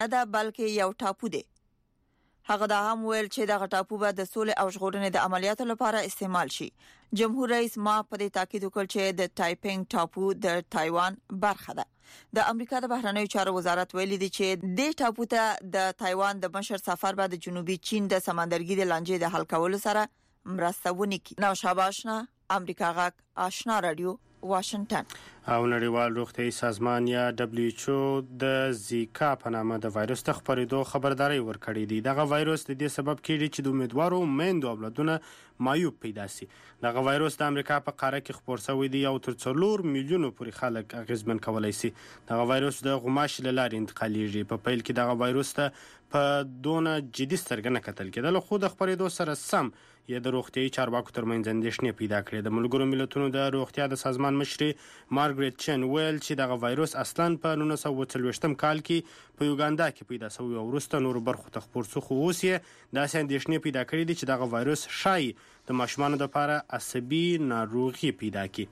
ده بلکې یو ټاپو دی. هغه دا هم ویل چې دغه ټاپو به د سولې او ژغورنې د عملیاتو لپاره استعمال شي. جمهور رئیس ما په دې تاکید وکړ چې د تایپینګ ټاپو د تایوان برخه ده. د امریکا د بهرنیو چارو وزارت ویلي دی چې د ټاپو ته د تایوان د مشر سفر به د جنوبي چین د سمندرګي د لانجې د حل کولو سره مرسته ونکړي. نو شاباشنا امریکا غاک آشنا رادیو واشنگټن. او نړیوال روغتیايي سازمان یا WHO د زیکا په نامه د وایرس د خپرېدو خبرداري ورکړې دي. دغه وایرس د دې سبب کېږي چې د امیدوارو میندو اولادونه معیوب پیدا شي. دغه وایرس د امریکا په قاره کې خپور شوی دی او تر 4 میلیونو پورې خلک اغیزمن کولای شي. دغه وایرس د غوماشي له لارې انتقالېږي. په پیل کې دغه وایرس ته په دونه جدي سترګه نه کتل کېدل، خو د خپرېدو سره سم یې د روغتیايي چارواکو ترمنځ اندېښنې پیدا کړې. د ملګرو ملتونو د روغتیا د سازمان مشري مارګریت چن ویل چې دغه وایرس اصلاً په 1940 کال کې په یوګاندا کې پیدا شوی او وروسته نورو برخو ته خپور شو، خو اوس یې داسې اندېښنې پیدا کړې دي چې دغه وایرس شایي د ماشومانو لپاره عصبي ناروغي پیدا کړي.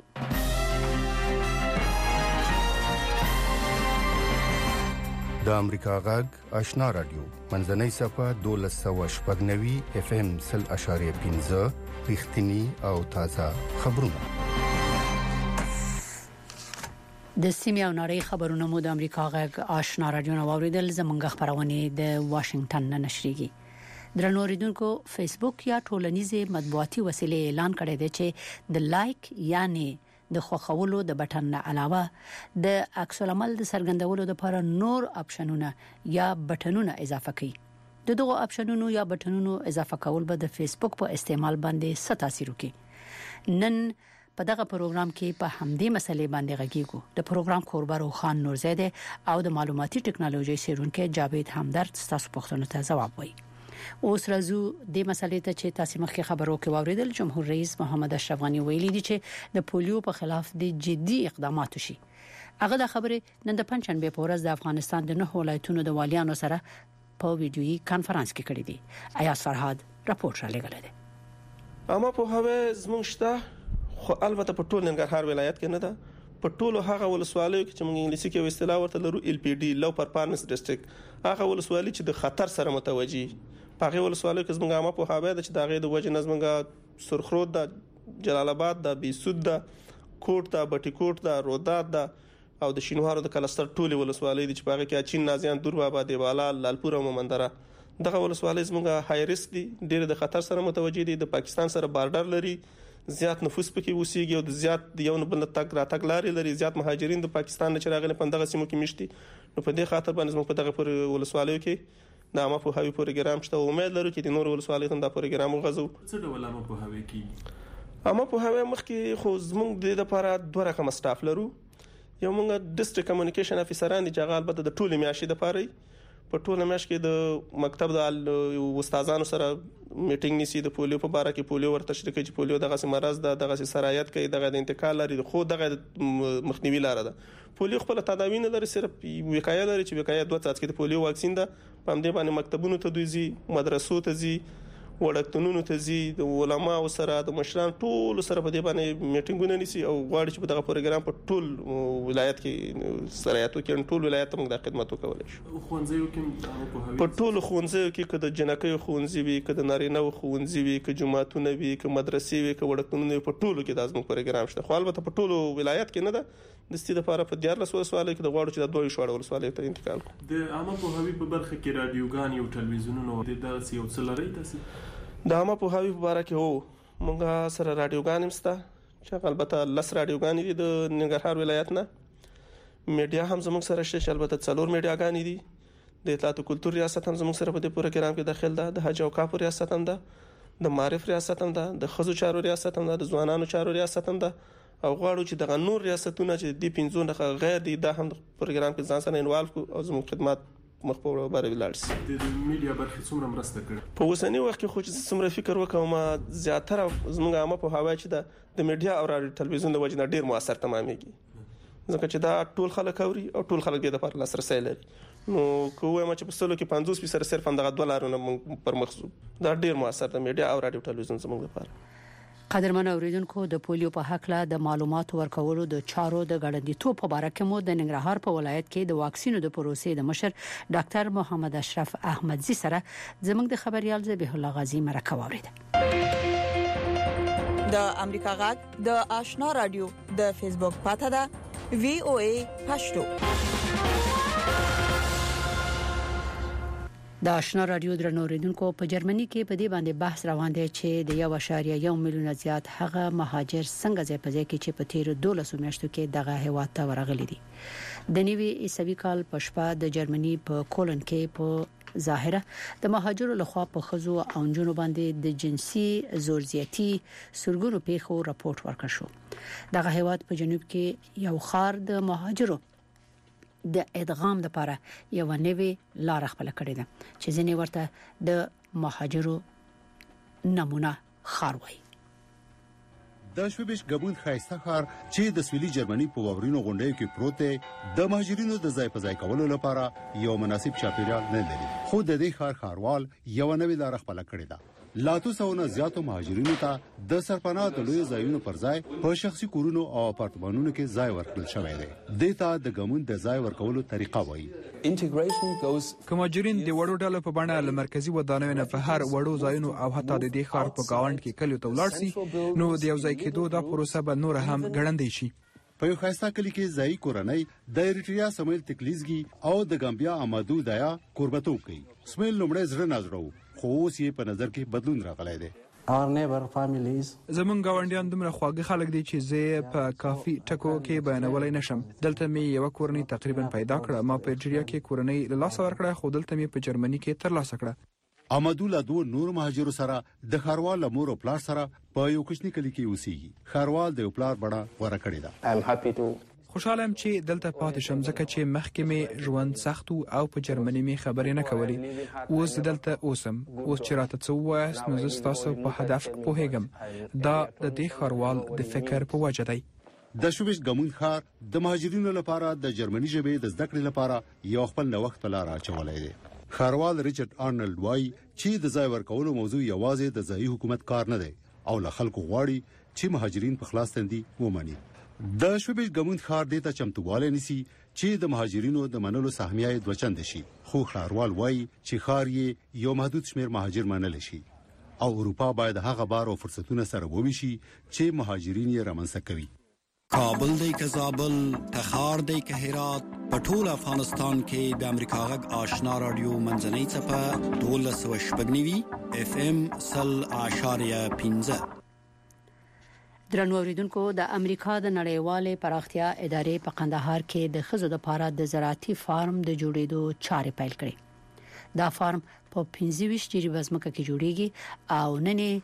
د امریکا غږ آشنا رادیو منځنۍ صفه 1290 FM 0.5 رښتینی او تازه خبرونه. د سیمې او نړۍ خبرونه مو د امریکا غږ آشنا رادیو نو اوریدل. زمونږ خبرونه د واشنگټن نه نشریږي. درنو اوریدونکو فیسبوک یا ټولنیزه مطبوعاتي وسیله اعلان کړی دی چې د لایک یعنی د خوښولو د بټن نه علاوه د عکس العمل د څرګندولو لپاره نور اپشنونه یا بټنونه اضافه کړي. دغه اپشنونو یا بټنونو اضافه کول به د فیسبوک په استعمال باندې څه تاثیر وکړي. نن په دغه پروګرام کې په همدې مسلې باندې غږیږو. د پروګرام کوربه روخان نورزاده او د معلوماتي ټکنالوژي سیرونکو جاوید همدرد تاسو پوښتنو ته ځواب وایي. اوس راځو د مسلې ته چې تاسو مخکې خبرو کې واوریدل. جمهور رئیس محمد اشرف غنی ویلي دی چې د پولیو په خلاف د جدي اقدامات شي. هغه د خبرې نن د پنځشنبه په ورځ د افغانستان د 9 ولایتونو د والیانو سره په ویډیويي کانفرنس کې کړی دی. ایاز فرهاد راپور را لګل دی. اما په هغه زموږ شته خو البته په ټول ننګرهار ولایت کې نه ده. په ټولو هغه ولسوالیو کې چې موږ انګلیسي کې اصطلاح ورته لرو LPD لو پرفارمنس ډیسټریکټ، هغه ولسوالي چې د خطر سره متوجي په هغه ولسوالیو کې زموږ عامه په هغه د چې دغه د وجه نظمګه سرخرود د جلال آباد د بیسود د کوټ د بټي کوټ د رودات د او د شینوارو د کلستر ټولي ولسوالۍ د چې په هغه کې چین نازیان دور بابا دیوالا لالپور او ممندره دغه ولسوالۍ زموږ های ریسک دي، ډېر د خطر سره متوجي دي، د پاکستان سره بارډر لري، زیات نفوس پکې اوسېږي او د زیات د یو بل تک راتګ لاري لري، زیات مهاجرین د پاکستان نه چراغلي پندغه سیمو کې مشتي. نو په دې خاطر باندې زموږ په دغه پر ولسوالیو کې د عامه په هوی پروګرام شته او امید لرو چې د نور ولسوالیو ته دا پروګرام وغځو. څه ډول عامه په هوی کې عامه په هوی مخکې خو زموږ د لپاره دوه رقم سټاف لرو. یو موږ ډیسټریکټ کمیونیکیشن افیسران دي چې البته د ټولې میاشتې د پاره په ټوله میاشت کې د مکتب د استادانو سره میټینګ نيسي د پولیو په اړه کې پولیو ورته تشریح کوي چې پولیو دغه مرز ده، دغه سرایت کوي، دغه د انتقال لري، خو دغه مخنیوي لاره ده. پولیو خپل تداوی نه لري، صرف وقایه لري چې وقایه 2 څاڅکي د پولیو واکسین ده. په همدې باندې مکتبونو ته دوی زی، مدرسو ته زی، وړکتونونو ته زی، د علماو سره د مشران ټول سره په دې باندې میټینګونه نيسي او غواړي چې په دغه پروګرام په ټول ولایت کې سرایتو کې ټول ولایت موږ د خدمت وکولای شو. خوندزیو کې په ټول خوندزیو کې کده جنکې خوندزي وي، کده نارینه خوندزي وي، کده جماعتونه وي، کده مدرسې وي، کده وړکتونونه په ټولو کې د ازمو پروګرام شته. خو البته په ټولو ولایت کې نه ده. د ستې لپاره په 14 ولسوالۍ کې د غواړو چې د دوی شوړ ولسوالۍ ته انتقال کړو. د عامه په هوی په برخه کې رادیوګان او ټلویزیونونو د داسې یو څه لري تاسو د عامه په هوی په اړه کې هو موږ سره رادیوګان همسته چې البته لس رادیوګان دي د ننګرهار ولایت نه. میډیا هم زموږ سره شته، البته 4 میډیاګان دي. د اطلاعات او کلتور ریاست هم زموږ سره په دې پروګرام کې داخل ده، د حج او کاپ ریاست هم ده، د معرف ریاست هم ده، د خزو چارو ریاست هم ده، د ځوانانو چارو ریاست هم ده. او غواړو چې دغه نور ریاستونه چې د 15 نه غیر دي دا هم پروګرام کې ځان سره انوالو کو او زموږ خدمات مخ په وړاندې ولاړ شي. د میډیا برخه څومره مرسته کړې په اوسنی وخت کې؟ خو چې څومره فکر وکوم زیاتره زموږ عامه په هوا چې د میډیا او رادیو ټلویزیون د وجه نه ډیر موثر تمامېږي، ځکه چې دا ټول خلک اوري او ټول خلک د لپاره لاسرسي لري. نو کومه چې په سلو کې 50% صرف هم دغه $2 پر مخ دا ډیر موثر د میډیا او رادیو ټلویزیون زموږ لپاره. قدرمن اوریدونکو د پولیو په حق له د معلوماتو ورکولو د چارو د غړندېتوب په اړه کې مو د ننګرهار په ولایت کې د واکسینو د پروسې د مشر ډاکټر محمد اشرف احمدزي سره زموږ د خبريال ذبیح الله غازی مرکه واوریده. د امریکا غږ د آشنا رادیو د فیسبوک پاته ده VOA پښتو. د آشنا رادیو درنو اوریدونکو په جرمني کې په دې باندې بحث روان دی چې د 1.1 میلیون زیات هغه مهاجر څنګه ځای په ځای کې چې په تیر 12 میاشتو کې دغه هیواد ته ورغلي دي. د نوي عیسوي کال په شپه د جرمني په کولن کې په ظاهره د مهاجرو لخوا په خزو او جنونو باندې د جنسي زورزياتي سرګونو پیښو راپورټ ورکړ شو. دغه هیواد په جنوب کې یو خار د مهاجرو د ادغام لپاره یو نوې لار خپل کړې ده چې ځینې ورته د مهاجرو نمونه خار وایي. د شوبش ګبون خایسته خار چې د سویلي جرمني په واورینو غونډیو کې پروت دی د مهاجرینو د ځای په ځای کولو لپاره یو مناسب چاپیریال نه لري. خو د دې خاروال یو نوې لار خپل کړې ده. لاتو سونه زیاتو مهاجرینو ته د سرپناه د لوی ځایونو پر ځای په شخصي کورونو او اپارتمانونو کې ځای ورکړل شوی دی. دته د ګمون د ځای ورکولو طریقه وایي. مهاجرین د وړو ډلو په بڼه له مرکزی ودانیو نه په هر وړو ځایونو او حتی د دې ښار په گاوند کې کلیو ته ولاړ شي نو د یو ځای کېدو د پروسه به نور هم ګړندې شي. په یو خاصه کلی کې ځای کورنۍ د ایریټریا سمویل تکلیزګي او د ګامبیا امادو دایا قربتو کوي. سمویل لومړی زړه نظرو خو اوس یې په نظر کې بدلون راغلی دی. زمونږ گاونډیان دومره خواږه خلک دي چې زه په کافي ټکو کې بیانولای نشم. دلته مې یو کورنۍ تقریبا پیدا کړه. ما په ایریټریا کې کورنۍ له لاس ورکړه خو دلته مې په جرمني کې تر لاسه کړه. امادو له دوه نور مهاجرو سره د خاروال مور او پلار سره په یو کوچني کلی کې اوسېږي. خاروال د یو پلار بڑا ور کړی دا. خوشاله يم چې دلته پاتې شم ځکه چې مخکې مې ژوند سخت او په جرمني مې خبرې نه کولې. اوس دلته اوسم. اوس چې راته څه وایاست نو زه تاسو په هدف پوهیږم. دا د دې خاروال د فکر په وجه دی. د شوبش ګمون خار د مهاجرینو لپاره د جرمني ژبې د زده کړې لپاره یو خپل نوښت په لار اچولای دی. خاروال ریچارډ آرنولډ وایي چې د ځای ورکولو موضوع یوازې د ځایي حکومت کار نه دی او له خلکو غواړي چې مهاجرین په خلاص تندي ومني. د شوبش ګمون خار د ته چمتواله نسی چې د مهاجرینو د منلو سهمیه دوچند شي. خو خاروال وایي چې خار یې یو محدود شمیر مهاجر منل شي او اروپا باید هغه بار او فرصتونه سره وویشي چې مهاجرین یې رامنځته کوي. کابل دی که زابل تخار دی که هرات په ټول افغانستان کې د امریکا غږ آشنا رادیو منځنۍ څپه 1290 FM 0.15. درنو اوریدونکو د امریکا د نړیوالې پراختیا ادارې په قندهار کې د خزو د پاره د زراعتي فارم د جوړېدو چارې پیل کړې. دا فارم په 25 جری وزمکه کې جوړیږي او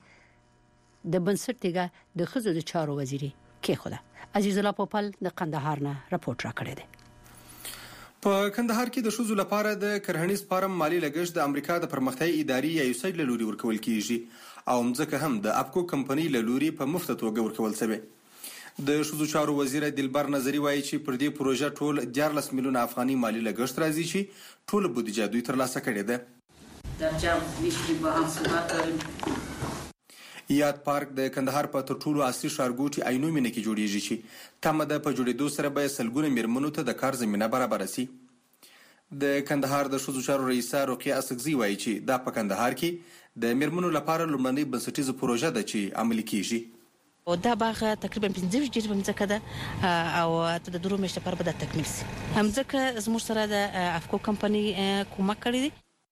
نن د بنسټګه د خزو د چارو وزیري کې خوده عزیز الله پوپل د قندهار نه راپورټ راکړی دی. په کندهار کې د شوزو لپاره د کرهنیز فارم مالی لګښت د امریکا د پرمختیايي ادارې یا USAID له لوري ورکول کیږي او مځکه هم د اپکو کمپنۍ له لوري په مفت توګه ورکول شوی. د شوزو چارو وزیر دلبر نظری وایي چې پر دې پروژه ټول 14 میلیون افغاني مالی لګښت راځي چې ټول بودیجه دوی ترلاسه کړې ده. در جمع ویشتری با هم صحبت داریم. یاد پارک د کندهار په تر ټولو اصلي ښارګوټي عینومینه کې جوړیږي چې تمه ده په جوړېدو سره به سلګونه میرمنو ته د کار زمینه برابر شي. د کندهار د شوزو چارو رئیسه رقیه اسقزي وایي چې دا په کندهار کې د میرمنو لپاره لومړنۍ بنسټیزه پروژه ده چې عملي کیږي. او دا باغ تقریبا 15 جری مځکه ده او د درو میاشتې لپاره به تکمیل شي. همځکه زموږ سره د افکو کمپنۍ کومک کړی دی.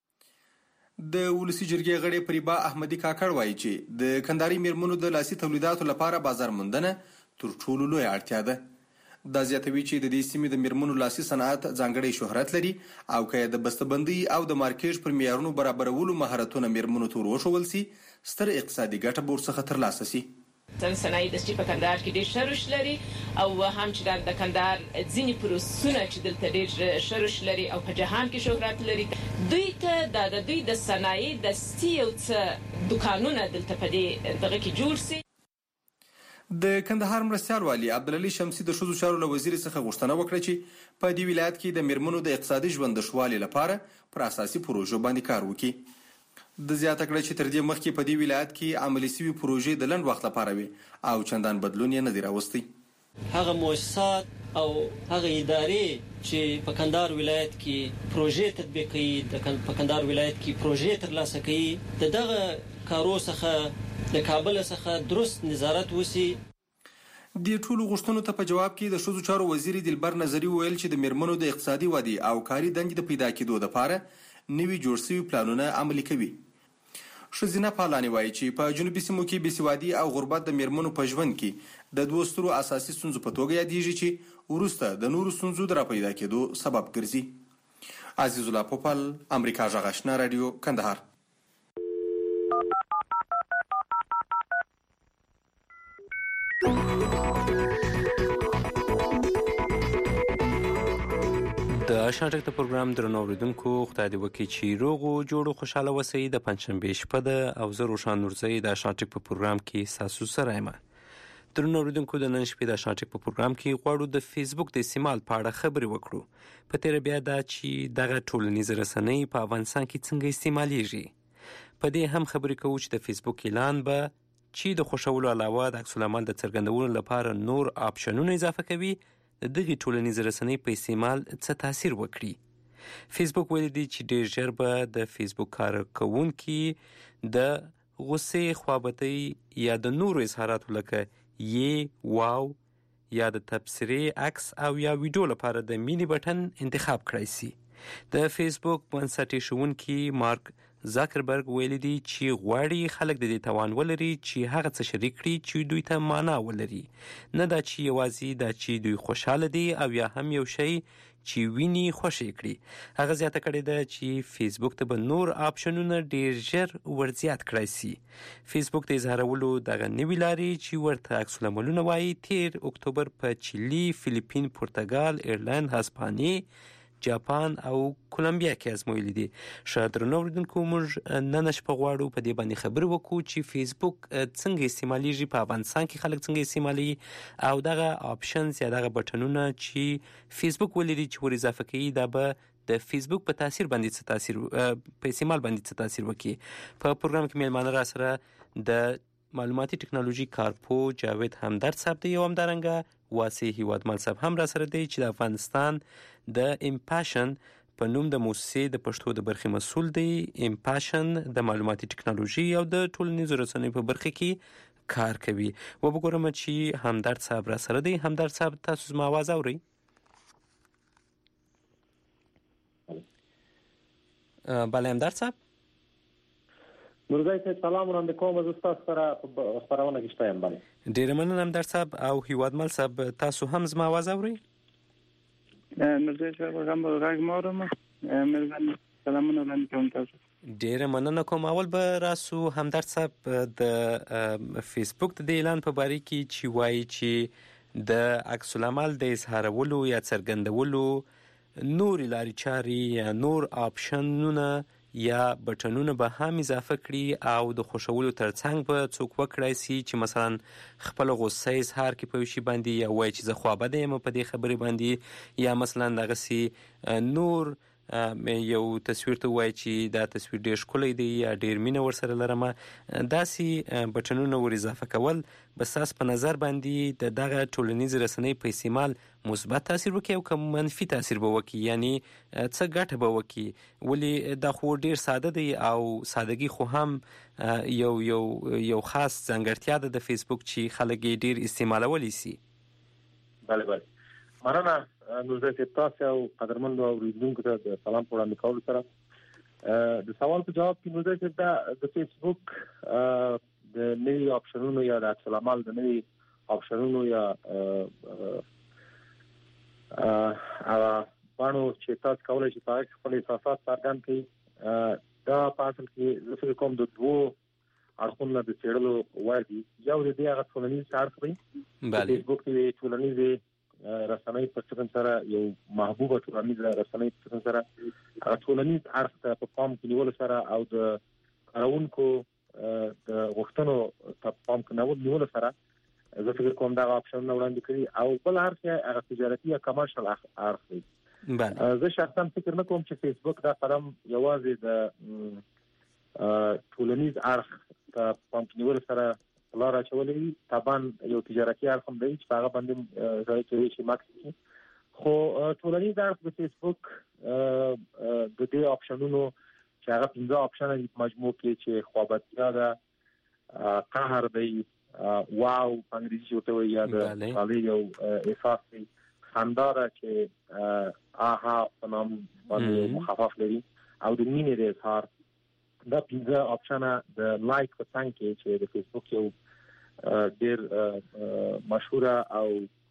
د ولسی جرګې غړي پریبا احمدي کاکړ وایي چې د کندهاري میرمنو د لاسي تولیداتو لپاره بازار موندنه تر ټولو لوی اړتیا ده. دا زیاتوي چې د دې سیمې د میرمنو لاسي صنعت ځانګړی شهرت لري او که د بسته‌بندۍ او د مارکیټ پر معیارونو برابرولو مهارتونه میرمنو ته وښودل شي ستر اقتصادي ګټه به ورڅخه ترلاسه شي. صنایع دستي په کندهار کې ډېر شروش لري او هم چې د کندهار ځینې پروسونه چې دلته ډېر شروش لري او په جهان کې شهرت لري دوی ته د دوی د صنایع دستي او څه دکانونه دلته په دې دغه کې جوړ شي. د کندهار مرستیال والی عبدالعلی شمسی د شوزو چارو له وزیر څخه غوښتنه وکړه چې په دې ولایت کې د میرمنو د اقتصادي ژوند د ښوالي لپاره پر اساسي پروژو باندې کار وکړي. د زیاته کړه چې تر دې مخکې په دې ولایت کې عملي شوي پروژې د لنډ وخت لپاره وي او چندان بدلون یې نه دی راوستی. هغه مؤسسات او هغه ادارې چې په کندهار ولایت کې پروژې تطبیقوي په کندهار ولایت کې پروژې ترلاسه کوي دغه کارو څخه د کابل څخه درست نظارت وسی. د ټولو غوښتنو ته په جواب کې د ښځو چارو وزیر دلبر نظری ویل چې د میرمنو د اقتصادي ودې او کاري دندې د پیدا کېدو لپاره نوي جوړ شوي پلانونه عملي کوي. ښځینه پالانې وایي چې په جنوبي سیمو کې بېسوادي او غربت د میرمنو په ژوند کې د دوو سترو اساسي ستونزو په توګه یادېږي چې وروسته د نورو ستونزو د راپیدا کېدو سبب ګرځي. عزیز الله پوپل، امریکا غږ آشنا رادیو، کندهار. د آشنا ټک د پروګرام درنو اوریدونکو، خدای دې وکړي چې روغ او جوړ خوشاله اوسئ. د پنځشنبې شپه ده او زه روښان نورزی د آشنا ټک په پروګرام کې ستاسو سره یم. درنو اوریدونکو، د نن شپې د آشنا ټک په پروګرام کې غواړو د فیسبوک د استعمال په اړه خبرې وکړو. په تیره بیا دا چې دغه ټولنیز رسنۍ په افغانستان کې څنګه استعمالیږي. په دې هم خبرې کوو چې د فیسبوک اعلان به چې د خوښولو علاوه د عکس العمل د څرګندولو لپاره نور آپشنونه اضافه کوي، د دغې ټولنیز رسنۍ په استعمال څه تاثیر وکړي. فیسبوک ویلي دی چې ډېر ژر به د فیسبوک کارکوونکي د غصې، خوابتۍ یا د نورو اظهاراتو لکه واو یا د تبصرې عکس او یا ویډیو لپاره د مینی بټن انتخاب کړای شي. د فیسبوک بنسټ ایښودونکي مارک زاکربرګ ویلي دی چې غواړي خلک د دې توان ولري چې هغه څه شریک کړي چې دوی ته معنا ولري، نه دا چې یوازې دا چې دوی خوشحاله دي او یا هم یو شی چې ویني خوښ کړي. هغه زیاته کړې ده چې فیسبوک ته به نور آپشنونه ډیر ژر ورزیات کړای شي. فیسبوک د اظهارولو دغه نوي لارې چې ورته عکس العملونه وایي تیر اکتوبر په چیلي، فلیپین، پرتګال، ایرلند، هسپانیې، جاپان او کولمبیا کې ازمویلي دي. ښه درنو اوریدونکو، موږ نن شپه غواړو په دې باندې خبرې وکړو چې فیسبوک څنګه استعمالیږي، په افغانستان کې خلک څنګه استعمالوي او دغه آپشنز یا دغه بټنونه چې فیسبوک ولري چې ور اضافه کوي دا به د فیسبوک په تاثیر باندې څه تاثیر په استعمال باندې څه تاثیر وکړي. په پروګرام کې میلمانه را سره د معلوماتي ټکنالوژي کارپو جاوید همدرد صاحب دی او همدارنګه واسع هیوادمل صاحب هم را سره دی چې د افغانستان د امپاشن په نوم د موسسې د پښتو د برخې مسؤل دی. امپاشن د معلوماتي ټکنالوژي او د ټولنیزو رسنیو په برخه کې کار کوي. وګورم چې همدرد صاحب را سره دی. همدرد صاحب، تاسو زما आवाज اورئ؟ بله همدرد صاحب. نورزی صاحب سلام وړاندې کوم. زه ستاسو سره په خپرونه کې شته یم. بله ډېره مننه همدرد صاحب. او هیوادمل صاحب، تاسو هم زما आवाज اورئ؟ نورزی صاحب غږ ما اورم. مهرباني سلامونه وړاندې کوم تاسو. ډېره مننه کوم. اول به راسو همدرد صاحب د فیسبوک د اعلان په باره کې چې وایي چې د عکس العمل د اظهارولو یا څرګندولو نور لارې چارې یا نور آپشنونه یا بټنونه به هم اضافه کړي او د خوښولو ترڅنګ به څوک وکړای شي چې مثلا خپل غصه اظهار کړي په شی باندې یا وایي چې زه خوابده یم په دې خبرې باندې، یا مثلا دغسې نور یو تصویر ته وایي چې دا تصویر ډېر ښکلی دی یا ډېر مینه ورسره لرمه. داسې بټنونه ور اضافه کول به ستاسو په نظر باندې د دغه ټولنیز رسنۍ په استعمال مثبت تاثیر وکړي او که منفي تاثیر به وکړي، یعنی څه ګټه به وکړي؟ ولې دا خو ډېر ساده دی او سادگی خو هم یو خاص ځانګړتیا ده د فیسبوک چې خلک یې ډېر استعمالولی شي. بله مننه نورزی صاحب، تاسو او قدرمنو اوریدونکو ته د سلام په وړاندې کولو سره د سوال په جواب کې نورزی صاحب د فیسبوک د نوي آپشنونو یا د عکس العمل د نوي آپشنونو یا باندې چې تاسو کولای شئ په خپل احساسات څرګند کړئ. دا په اصل کې زه فکر کوم د دوه اړخونو د څېړلو وړ دي. یو د دې هغه ټولنیز اړخ دی. فیسبوک د ټولنیز رسنۍ په څیر سره یو محبوبه ټولنیز رسنۍ په څیر سره هغه ټولنیز اړخ ته په پام کې نیول سره او د کارونکو د غوښتنو ته پام کې نیول سره زه فکر کوم دا آپشن وړاندې کړي. او بل اړخ هغه تجارتي یا کمرشل اړخ دی. زه شخصا فکر نه کوم چې فیسبوک دا قدم یوازې د ټولنیز اړخ ته پام نیول سره لار اچولې طبعا یو تجارتي اړخ هم دی چې هغه باندې ځای کې شي ماکسي خو ټولنیز اړخ د فیسبوک د دې اپشنونو چې هغه 15 اپشن دي مجموع کې چې خوابتیا ده قهر دی واو انګریزي ورته وایي یا د خالي یو احساس دی خنداره چې آها په نام باندې مخفف لري او د مینې د اظهار دا 15 اپشن د لایک په څنګه کې چې د فیسبوک یو ډېر مشهوره او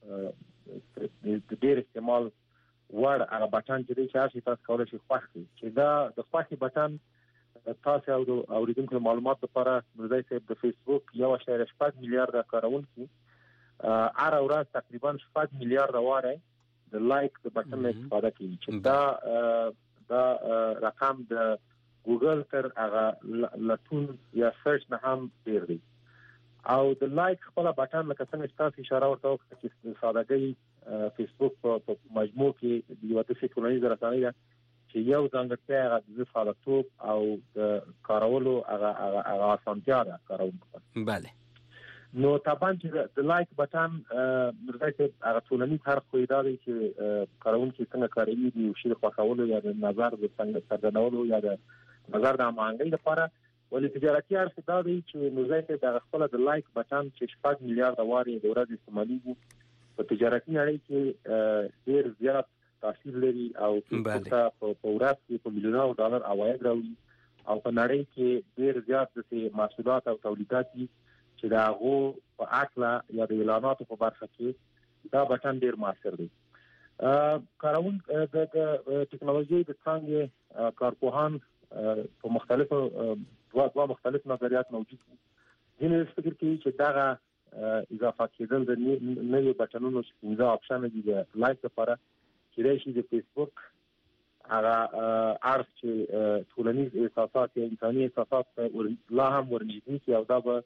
د ډېر استعمال وړ هغه بټن چې دی چې تاسو کولای شئ خوښ کړئ چې دا د خوښي بټن تاسو او د اوریدونکو معلومات لپاره مرزای صاحب د فیسبوک 1.8 میلیارډ کارونکي هر ورځ تقریبا 7 میلیارډ واره د لایک د بټن استفاده کوي چې دا رقم د ګوګل تر هغه لټون یا سرچ نه هم ډیر دی او د لایک خپل بټن لکه څنګه تاسو اشاره ورته وکړه چې سادهګي فیسبوک په مجموع کې د یو تاسو ټولنیز رسنۍ ده چې یو ځانګړتیا هغه د فعالیت او د کارولو هغه اسانتیا ده کارونکو bale نو طبعا چې د لایک بټن مرزای هغه ټولنیز هر خو دا دی چې کارونکو څنګه کاروي دی او شي د خوښولو یا د نظر د څنګه څرګندولو یا د نظر د امانګۍ لپاره ولې تجارتي اړخ دا دی چې مرزای د خپل د لایک بټن چې 7 میلیارډ واري د ورځې استعمالي په تجارتي اړیکې کې ډیر زیات تاثیر لري او په ورځ کې په میلیونونو ډالر عواید راوړي او په نړۍ کې ډیر زیات د محصولات او تولیدات چې دا غو په اکلا یا د اعلاناتو په برخه کې دا بټن ډیر موثر دی کارون د ټکنالوژي د څنګه کارپوهان په مختلفو دوه مختلف نظریات موجود دي ځینې فکر کوي چې دا اضافه کېدل د نوې بټنونو چې 15 اپشن دي د لایک لپاره چې راشي د فیسبوک هغه ارث چې ټولنیز احساسات یا انساني احساسات لا هم ورنږدې کی او دا به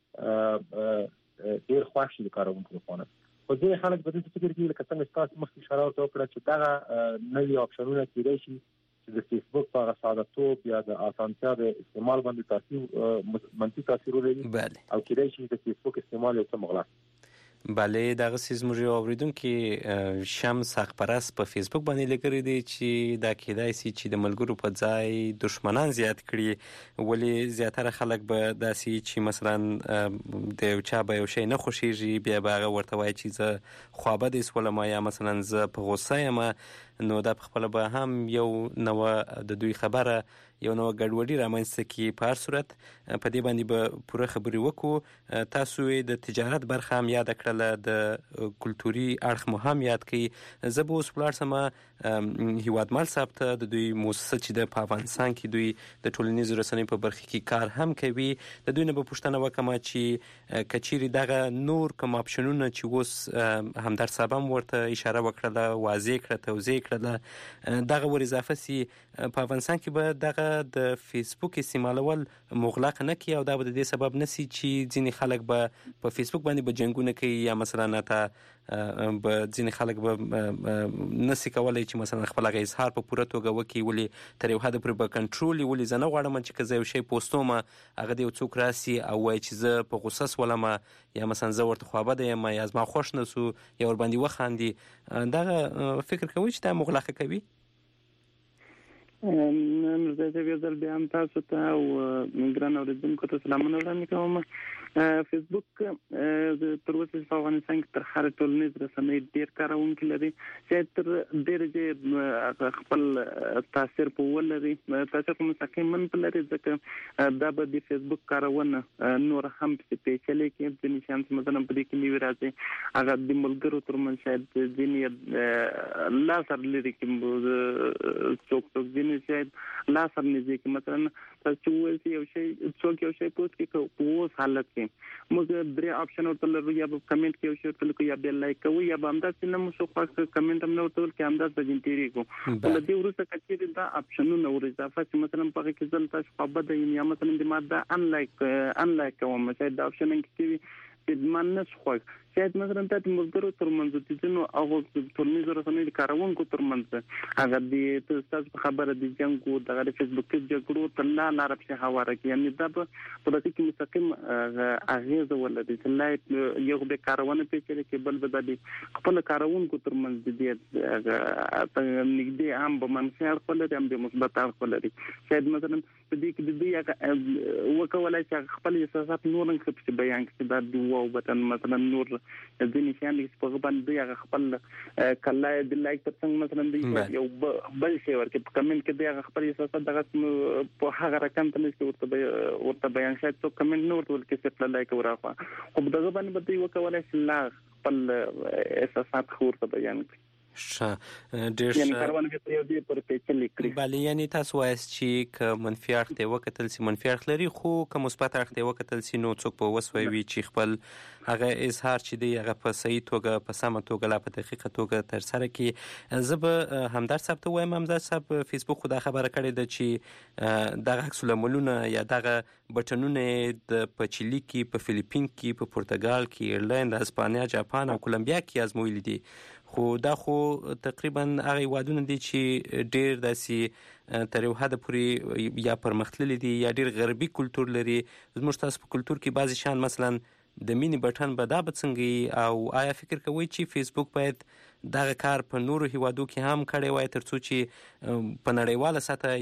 ډیر خوښ شي کارونکو لپاره خو ځینې خلک په دې فکر کوي لکه څنګه تاسو مخکې اشاره وکړه چې دا نوې اپشنونه چې راشي چې د فیسبوک په ساده‌توب یا د اسانتیا د استعمال باندې تاثیر منفي تاثیر لري او کېدای شي د فیسبوک استعمال یو څه مغلق bale دغه سیس موږ اوریدونکو شمس حق پرست په فیسبوک باندې لګري دي چې دا کېدای شي چې د ملګرو په ځای دشمنان زیات کړي ولی زیاتره خلک به داسي چې مثلا د چا به یو شی نه خوشيږي بیا به ورته وایي چې زه خوابه دي سولم یا مثلا زه په غوسه یم نو دا په خپل به هم یو نو د دوی خبره یو نو ګډوډي رامنځته کی په هر صورت په دې باندې به پوره خبري وکړو تاسو د تجارت برخه هم یاد کړل د کلتوري اړخ مهم یاد کړئ زه به اوس پلارسمه هیوادمل صاحب ته د دوی مؤسسه چې د افغانستان کې دوی د ټولنیزو رسنیو په برخه کې کار هم کوي د دوی نه به پوښتنه وکم چې کچيري دغه نور کوم اپشنونه چې اوس همدار صاحب هم ورته اشاره وکړه واضح کړه توضیح کړه دغه ور اضافه سي په افغانستان کې به دغه د فیسبوک استعمالول مغلق نه کی او دا به د دې سبب نسی چې ځینې خلک به په فیسبوک باندې به جنگونه کوي یا مثلا نتا به ځینې خلک به نسی کولای چې مثلا خپل غي اظهار په پوره توګه وکي ولي تر یو حد پر به کنټرول ولي زنه غواړم چې کزه یو شی پوسټوم هغه د یو څوک راسي او وای چې زه په غوسه ولما یا مثلا زه ورته خوابه ده یم یا زما خوښ نسو یا ور باندې وخاندي دا فکر کوي چې دا مغلقه کوي مرزا ته بیا هم تاسو ته او ګران اوریدونکو ته سلامونه وړاندې کوم فیسبوک تر اوسه په افغانستان کې تر هر ټولنیز رسنۍ ډیر کارونکي لري چې تر ډیر خپل تاثیر په ولري تاسو کوم مستقیما په لري ځکه دا به د فیسبوک کارونه نور هم په پیچلې کې د نشان مثلا په دې کې نیو راځي هغه د ملګرو ترمنځ شاید ځینې لا سر لري کې څوک شاید لا سم نږدې کې مثلا تاسو ولې یو شی څوک یو شی پوسټ کې په اوس حالت کې موږ درې اپشن ورته لرو یا په کمنټ کې یو شی ورته لیکو یا بل لایک کوو یا به همداسې نه مو شو خاص کمنټ هم نه ورته ول کې همداسې بجنټيري کو په دې ورسره کچې دا اپشنونه ور اضافه چې مثلا په کې ځل تاسو په بده یا مثلا د ماده ان لایک کوم چې دا اپشن کې چې من نه خو شاید مثلا د مزګرو ترمنځ د جنو او ټولنیزو رسنیو کارونکو ترمنځ هغه د تاسو خبره د جنګو د فیسبوک جګړو تل لاره په هواره کې یعنی دا په دې کې مستقیم اغیز ولري چې یو به کارونه پیچلې کې بل به خپل کارونکو ترمنځ د نږدې هم به منفي اړخ ولري هم د مثبت اړخ ولري. شاید مثلا په دې کې د دې وکولای چې خپل احساسات نور هم بیان کړي دا دوه وبتن مثلا نور ځینې شیان چې په باندې هغه خپل کله د لایک پرڅنګ مثلا د یو بل شی ورکې کمنټ کې د هغه خپل احساسات دغه په هغه رقم ته نشته ورته بیان شي څو کمنټ نور ورکې څه لایک ورافه خو دغه باندې به دوی وکولای چې لا خپل احساسات خورته بیان کړي. ډېر یعنی کاروان به یو دی پر پیچلې کړی. بله یعنی تاسو وایست چې که منفي اړخ ته وکتل سي منفي اړخ لري خو که مثبت اړخ ته وکتل سي نو څوک په وسوي وي چې خپل هغه اظهار چې دی هغه په صحیح توګه په سمه توګه لا په دقیقه توګه تر سره کړي. زه به همدرد صاحب ته وایم همدرد صاحب فیسبوک خو دا خبره کړې ده چې دغه عکس العملونه یا دغه بټنونه د په چیلي کې په فلیپین کې په پرتګال کې ایرلند اسپانیا جاپان او کولمبیا کې ازمویلي دي خو دا خو تقریبا هغه وادونه دي چې ډېر داسې تر یو حد پورې یا پرمختللي دي یا ډېر غربي کلتور لري. زموږ تاسو په کلتور کې بعضې شیان مثلا د مینې بټن به دا به څنګه او آیا فکر کوئ چې فیسبوک باید دغه کار په نورو هیوادو کې هم کړی وای تر څو چې په نړیواله سطح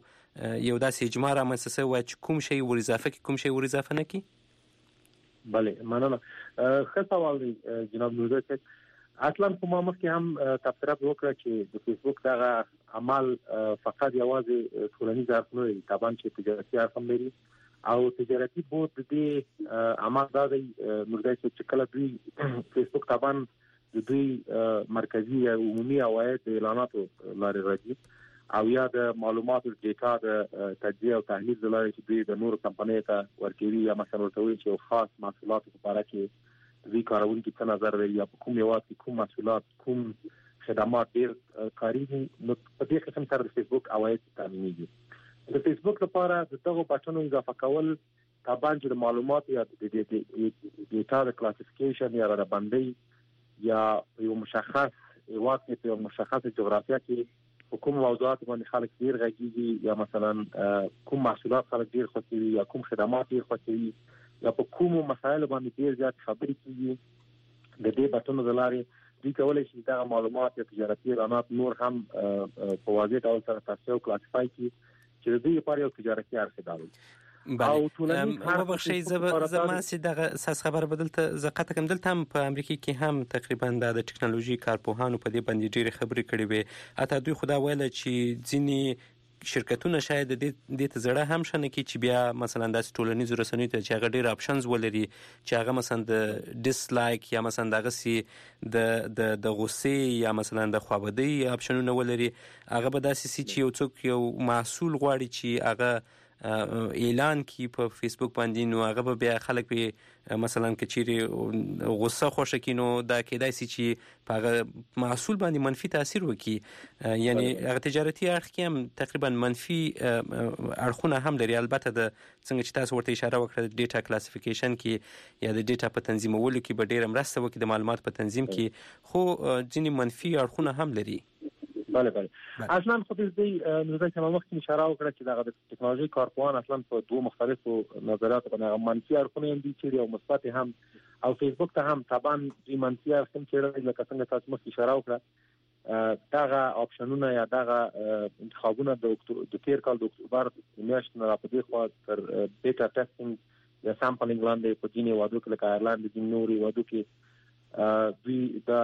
یو داسې اجماع رامنځته شوی وای چې کوم شی ور اضافه کړي کوم شی ور اضافه نه کړي؟ بله مننه. ښه سوال دی جناب نوزر صاحب. اصلا په ما مخکې هم تبصره وکړه چې د فیسبوک دغه عمل فقط یوازې ټولنیز اړخ نه لري طبعا چې تجارتي اړخ هم لري او تجارتي بود د دې عمل دا دی مرده چې کله دوی فیسبوک طبعا د دوی مرکزی یا عمومي عواید د اعلاناتو لارې راځي او یا د معلوماتو ډیټا د تجزیه او تحلیل د لارې چې دوی د نورو کمپنیو ته ورکوي یا مثلا ورته وایي چې خاص محصولاتو په اړه کې دوی کارونکي څه نظر لري یا په کوم هیواد کې کوم محصولات کوم خدمات ډېر کاریږي نو په دې قسم سره د فیسبوک عواید تامینېږي. د فیسبوک لپاره د دغه بټنو اضافه کول طبعا چې د معلومات یا د ډیټا د کلاسیفیکیشن یا د بندۍ یا یو مشخص هیواد کې په مشخصه جغرافیه کې کوم موضوعات باندې خلک ډېر غږیږي یا مثلا کوم محصولات خلک ډېر خوښوي یا کوم خدمات ډېر خوښوي یا په کومو مسایلو باندې ډېر زیات خبرې کیږي د دې بټنو د لارې دوی کولی شي دا معلومات یا تجارتي اعلانات نور هم په واضح ډول سره تاسو کلاسیفای کړي چې د دې لپاره یو تجارتي اړخ درلود. او ټولنیز وبخښئ زما سي دغه اساس خبره بدلته زه قطع کوم دلته هم په امریکا کې هم تقریبا د ټکنالوژي کارپوهانو په دې باندې ډېرې خبرې کړې وې حتی دوی خدا ویل چې ځینې شرکتونه شاید د دې ته زړه هم شنه کی چې بیا مثلا د ټولنیزو رسنیو ته چې هغه ډېر اپشنز ولري چې هغه مثلا د ډیسلایک یا مثلا دغه سي د غصې یا مثلا د خوابدۍ اپشنونه ولري هغه به داسې سي چې یو څوک یو محصول غواړي چې هغه اعلان کی په فیسبوک باندې نو هغه به بیا خلک به مثلا کچېری غصه خوښه کینو دا کېدای شي چې په هغه محصول باندې منفي تاثیر وکړي یعنی هغه تجارتي اړخ کې هم تقریبا منفي اړخونه هم لري. البته د څنګه چې تاسو ورته اشاره وکړه ډیټا کلاسیفیکیشن کې یا د ډیټا په تنظیمولو کې به ډېر مرسته وکړي د معلومات په تنظیم کې خو ځینې منفي اړخونه هم لري. بله اصلا خود دې نو دا چې ما مخکې اشاره وکړه چې دا د ټکنالوژي کارپوهان اصلا په دوه مختلفو نظریاتو باندې منفي اړخونه هم دي چې او مثبت هم او فیسبوک ته هم طبعا د منفي اړخ هم چې لکه څنګه تاسو مخکې اشاره وکړه دغه اپشنونه یا دغه انتخابونه د تیر کال د اکتوبر میاشتې نه په دې خوا تر بیټا ټیسټینګ یا سامپلینګ لاندې په ځینې هیوادو کې لکه ایرلند ځینې نورو هیوادو کې دوی دا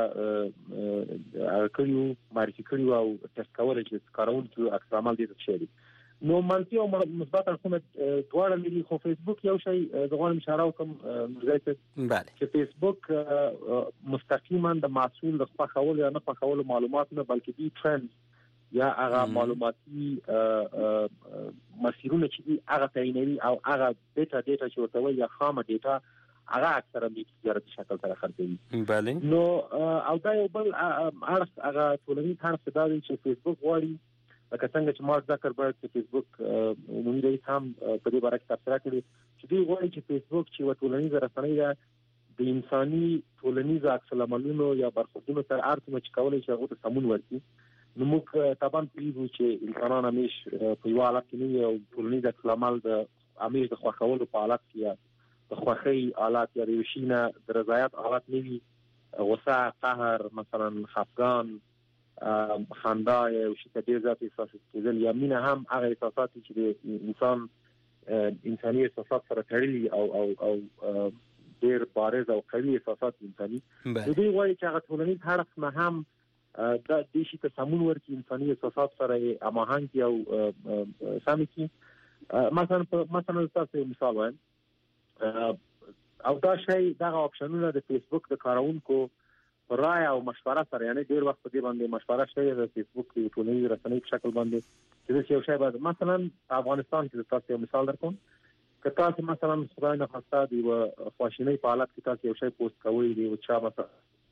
کړیو معرفي کړیو او ټیسټ کول چې کارونکو عکس العمل دې شي نو منفي او مثبت اړخونه دواړه لري خو فیسبوک یو شی دغه اشاره وکم مرزا چې فیسبوک مستقیما د محصول د خپل یا نه خپل معلومات نه بلکې دی ټرند یا هغه معلوماتي مسیرونه چې هغه تعینوي او هغه ډیټا چې ورته وایي یا خامه ډیټا هغه اکثرا د تجارتي شکل سره خرڅوي. بله نو او دا یو بل اړخ هغه ټولنیز اړخ دا دی چې فیسبوک غواړي لکه څنګه چې مارک زاکربرګ چې فیسبوک عمومي رئیس هم په دې باره کې تبصره کړې چې دوی غواړي چې فیسبوک چې ټولنیز رسنۍ ده د انساني ټولنیز عکس العملونو یا برخوردونو سره ارتمه چې کولای شي هغه ته سمون ورکړي. نو موږ طبعا پیږو چې انسانان همیش په یو حالت کې نه یو ټولنیز عکس العمل د همیش د خوښولو په حالت کې یا د خوښۍ حالت یا د یو شي نه د رضایت حالت نه وي. غصه، قهر، مثلا خفګان، خندا یا شي ته ډېر زیات احساس کېدل یا مینه هم هغه احساسات چې د انسان انساني احساسات سره تړلي او ډېر بارز او قوي احساسات انساني. دوی وایي چې هغه ټولنیز هدف نه هم دا د شي ته سمون ورکړي، انساني احساسات سره هماهنګي او سم کړي. مثلا تاسو مثال وایم او دا شی دغه اپشنونه د فیسبوک د کارونکو رائے او مشوره سره، یعنی ډیر وخت په دې باندې مشوره شوی د فیسبوک د ټولنیز رسنۍ په شکل باندې چې یو شی باید مثلا په افغانستان کې تاسو یو مثال درکوم، که تاسو مثلا خدای نه خواسته دی و خواشینی په حالت کې تاسو یو شی پوسټ کوئ دی او چا مثلا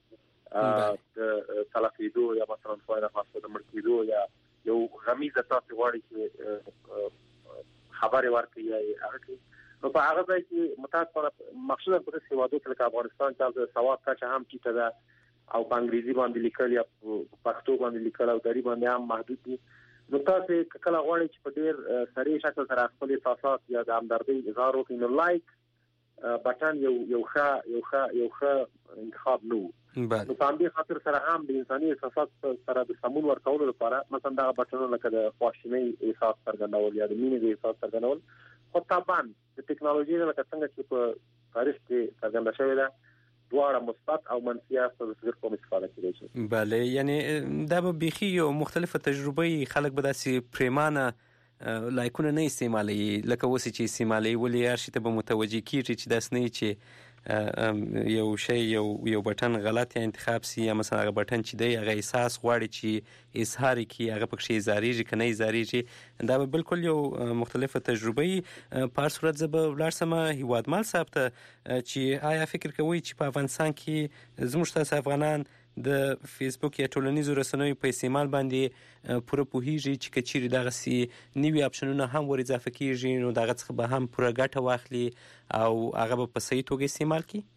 د تلفیدو یا مثلا خدای نه خواسته د مړ کېدو یا یو غمیزه تاسو غواړئ چې خبري ورکړي یا هغه کې، نو په هغه ځای کې متاسفانه مخصوصا په داسې هېوادو کې لکه افغانستان چې د سواد کچه هم ټیټه ده او په انګریزي باندې لیکل یا پښتو باندې لیکل او دري باندې هم محدود دي. نو تاسو کله غواړئ چې په ډېر سریع شکل سره خپل احساسات یا د همدردۍ اظهار وکړئ، نو لایک بټن یو ښه انتخاب نه و. نو په همدې خاطر سره هم د انساني احساسات سره د سمون ورکولو لپاره مثلا دغه بټنونه لکه د خواشینۍ احساس څرګندول یا د مینې د احساس څرګندول، خو طبعا د ټکنالوژي نه لکه څنګه چې په تاریخ کې څرګنده شوې ده دواړه مثبت او منفي اثر د فکر کوم استفاده کېدای شي. بله، یعنی دا به بیخي یو مختلفه تجربه خلک به داسې پریمانه لایکونه نه استعمالوي لکه اوس چې استعمالوي، ولې هر شي ته به متوجه کېږي چې داسې نه چې یو شی یو بټن غلط یا انتخاب سي، یا مثلا هغه بټن چې دی هغه احساس غواړي چې اظهار کړي هغه پکې اظهارېږي که نه اظهارېږي. دا به بالکل یو مختلفه تجربه. په هر صورت زه به ولاړ سم هیوادمل صاحب ته چې آیا فکر کوئ چې په افغانستان کې زموږ تاسو افغانان د فیسبوک یا ټولنیزو رسنیو په استعمال باندې پوره پوهیږي چې کچېرې دغسې نوي اپشنونه هم ور اضافه کېږي نو دغه څخه به هم پوره ګټه واخلي او هغه به په صحیح توګه استعمال کړي؟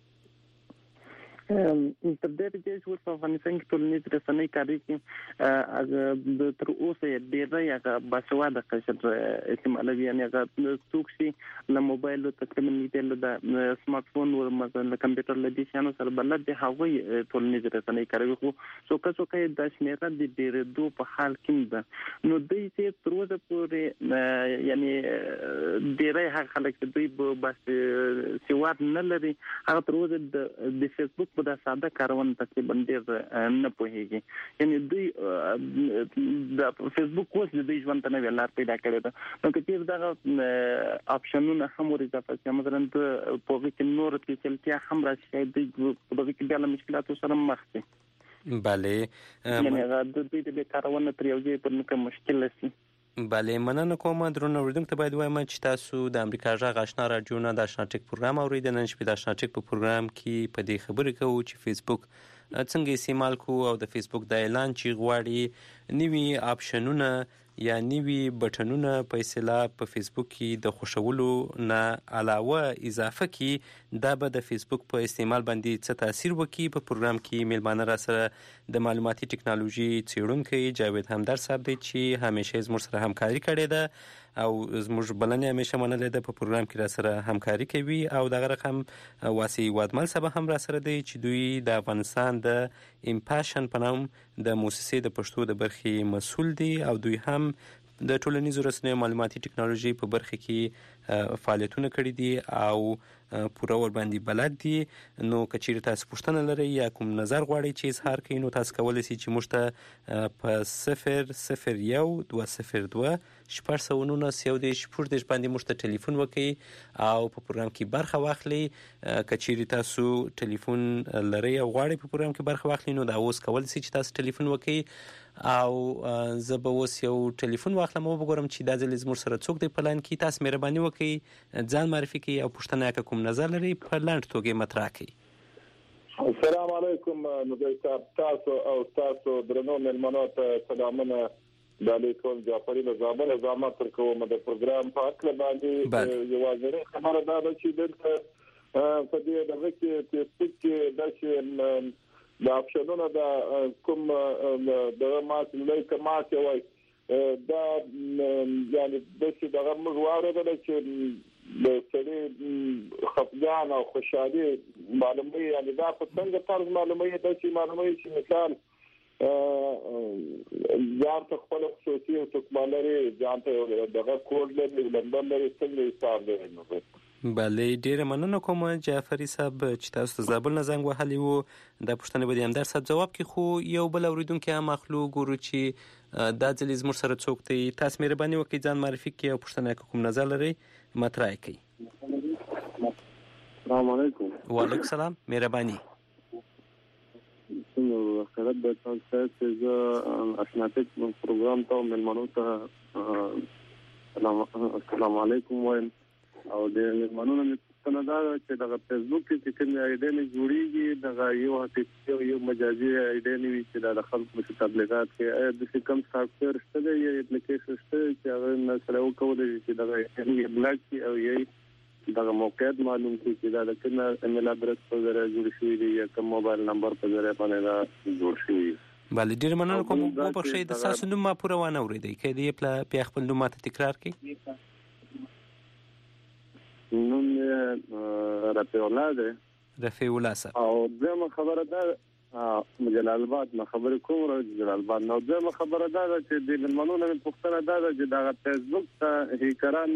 تر دې چې اوس په افغانستان کې ټولنیز رسنۍ کاروي د تر اوسه ډېر هغه باسواده قشر استعمالوي، یعنی هغه څوک چې له موبایل تقریبا لیدل د سمارټ فون او مثلا کمپیوټر له دې شانو سره بلد دي هغوی ټولنیز رسنۍ کاروي، خو څوک د شمیره د ډېرېدو په حال کې ده. نو دوی چې تر اوسه پورې یعنی ډېری هغه خلک چې دوی بس سواد نه لري هغه تر اوسه د فیسبوک په د ساده کارونه تقریبا ډېر نه پوهیږي، یعنی دوی د فیسبوک اوس د دوی ژوند ته نوې لار پیدا کړې ده. نو که چېرې دغه اپشنونه هم ور اضافه شي، مثلا په هغې کې نور پیچلتیا هم راشي، شاید دوی په هغې کې بیا له مشکلاتو سره مخ شي. بله، یعنی هغه د دوی د کارونه تر یو ځای پر نوکه مشکل شي. بله، مننه کوم. درنو اوریدونکو ته باید وایم چې تاسو د امریکا غږ آشنا راډیو نه د آشنا ټک پروګرام اورئ. نن شپې د آشنا ټک په پروګرام کې په دې خبرې کوو چې فیسبوک څنګه استعمال کوو او د فیسبوک د اعلان چې غواړي نوي اپشنونه یا نوي بټنونه په اصطلاح په فیسبوک کې د خوښولو نه علاوه اضافه کړي، دا به د فیسبوک په استعمال باندې څه تاثیر وکړي. په پروګرام کې میلمانه را سره د معلوماتي ټکنالوژي څیړونکی جاوید همدرد صاحب دی چې همیشه زموږ سره همکاري کړې ده او زموږ بلنې همیشه منلې ده. په پروګرام کې را سره همکاري کوي او دغه رقم واسي وادمل صاحب هم را سره دی چې دوی د افغانستان د امپاشن په نوم د موسسې د پښتو د برخې مسؤل دي او دوی هم د ټولنیزو رسنیو معلوماتي ټکنالوژي په برخه کې فعالیتونه کړي دي او پوره ور باندې بلد دي. نو که چیرې تاسو پوښتنه لرئ یا کوم نظر غواړئ چې اظهار کړئ، نو تاسو کولی شئ چې موږ ته په 001 202 619 باندې موږ ته ټلیفون وکړئ او په پروګرام کې برخه واخلئ. که چیرې تاسو ټلیفون لرئ او غواړئ په پروګرام کې برخه واخلئ، نو دا اوس کولی شئ چې تاسو ټلیفون وکړئ او زه به اوس یو ټلیفون واخلم او وګورم چې دا ځل زموږ سره څوک دی په لاین کې. تاسو مهرباني وکړئ ځان معرفي کړئ او پوښتنه که کوم نظر لرئ په لنډ توګه مطرح کړئ. السلام علیکم نوګی صاحب، تاسو او تاسو درنو مېلمنو ته سلامونه. د لیکون جعفري له زابل زعامت ورکوم د پروګرام په اړه باندې یوازې خبره ده چې دلته په دې دغه کې فیسبوک کې د چې د اپشنونو د کوم د ماسلې کماته وای دا یعنی د چې دغه موږ چې د سړي خفګان او خوشحالي معلومه یعنی دا په څنګه طرز معلومه ده چې معلومه چې مثال ځان ته خپل خصوصي او تکمالري ځان ته دغه کوډ لري لندن لري څنګه حساب دی نو بله ډیره مننه کوم جعفري صاحب چې تاسو ته زابل نه زنګ وهلی وو د پښتنې به هم در صاحب جواب کې خو یو بل اوریدونکو هم اخلو ګورو چې دا ځل زموږ سره څوک دی تاسو مهرباني وکړئ ځان معرفي کړئ او پښتنه کوم نظر لري مطرح کړئ. السلام علیکم. وعلیکم السلام. مهرباني. څنګه خبرت به تاسو ته اشناتک پروګرام ته ملمنو ته السلام علیکم وایم او د ملمنو نه څنګه دا چې د فیسبوک کې کوم ایډیا جوړیږي د یو مجازي ایډیا نیوي چې د خلکو په تبلیغات کې د کوم سافټویر شته یا اپلیکیشن شته چې هغه نه سره وکولای شي د بلاک او یې د موقعیت معلوم کړي چې دا د کوم ایمیل ادرس په ذریعہ جوړ شوی دی یا کوم موبایل نمبر په ذریعہ باندې جوړ شوی دی. بله ډیر مننه کوم په شی د تاسو نوم ما پوره ونه اوریدي کې دی په خپل نوم ته تکرار کړئ. نوم رفیع الله دی. رفیع الله صاحب. او دغه خبره ده جلال آباد نه خبر کوم را جلال آباد نو دغه خبره ده چې د ملمنو نه پوښتنه ده چې د فیسبوک ته هیکران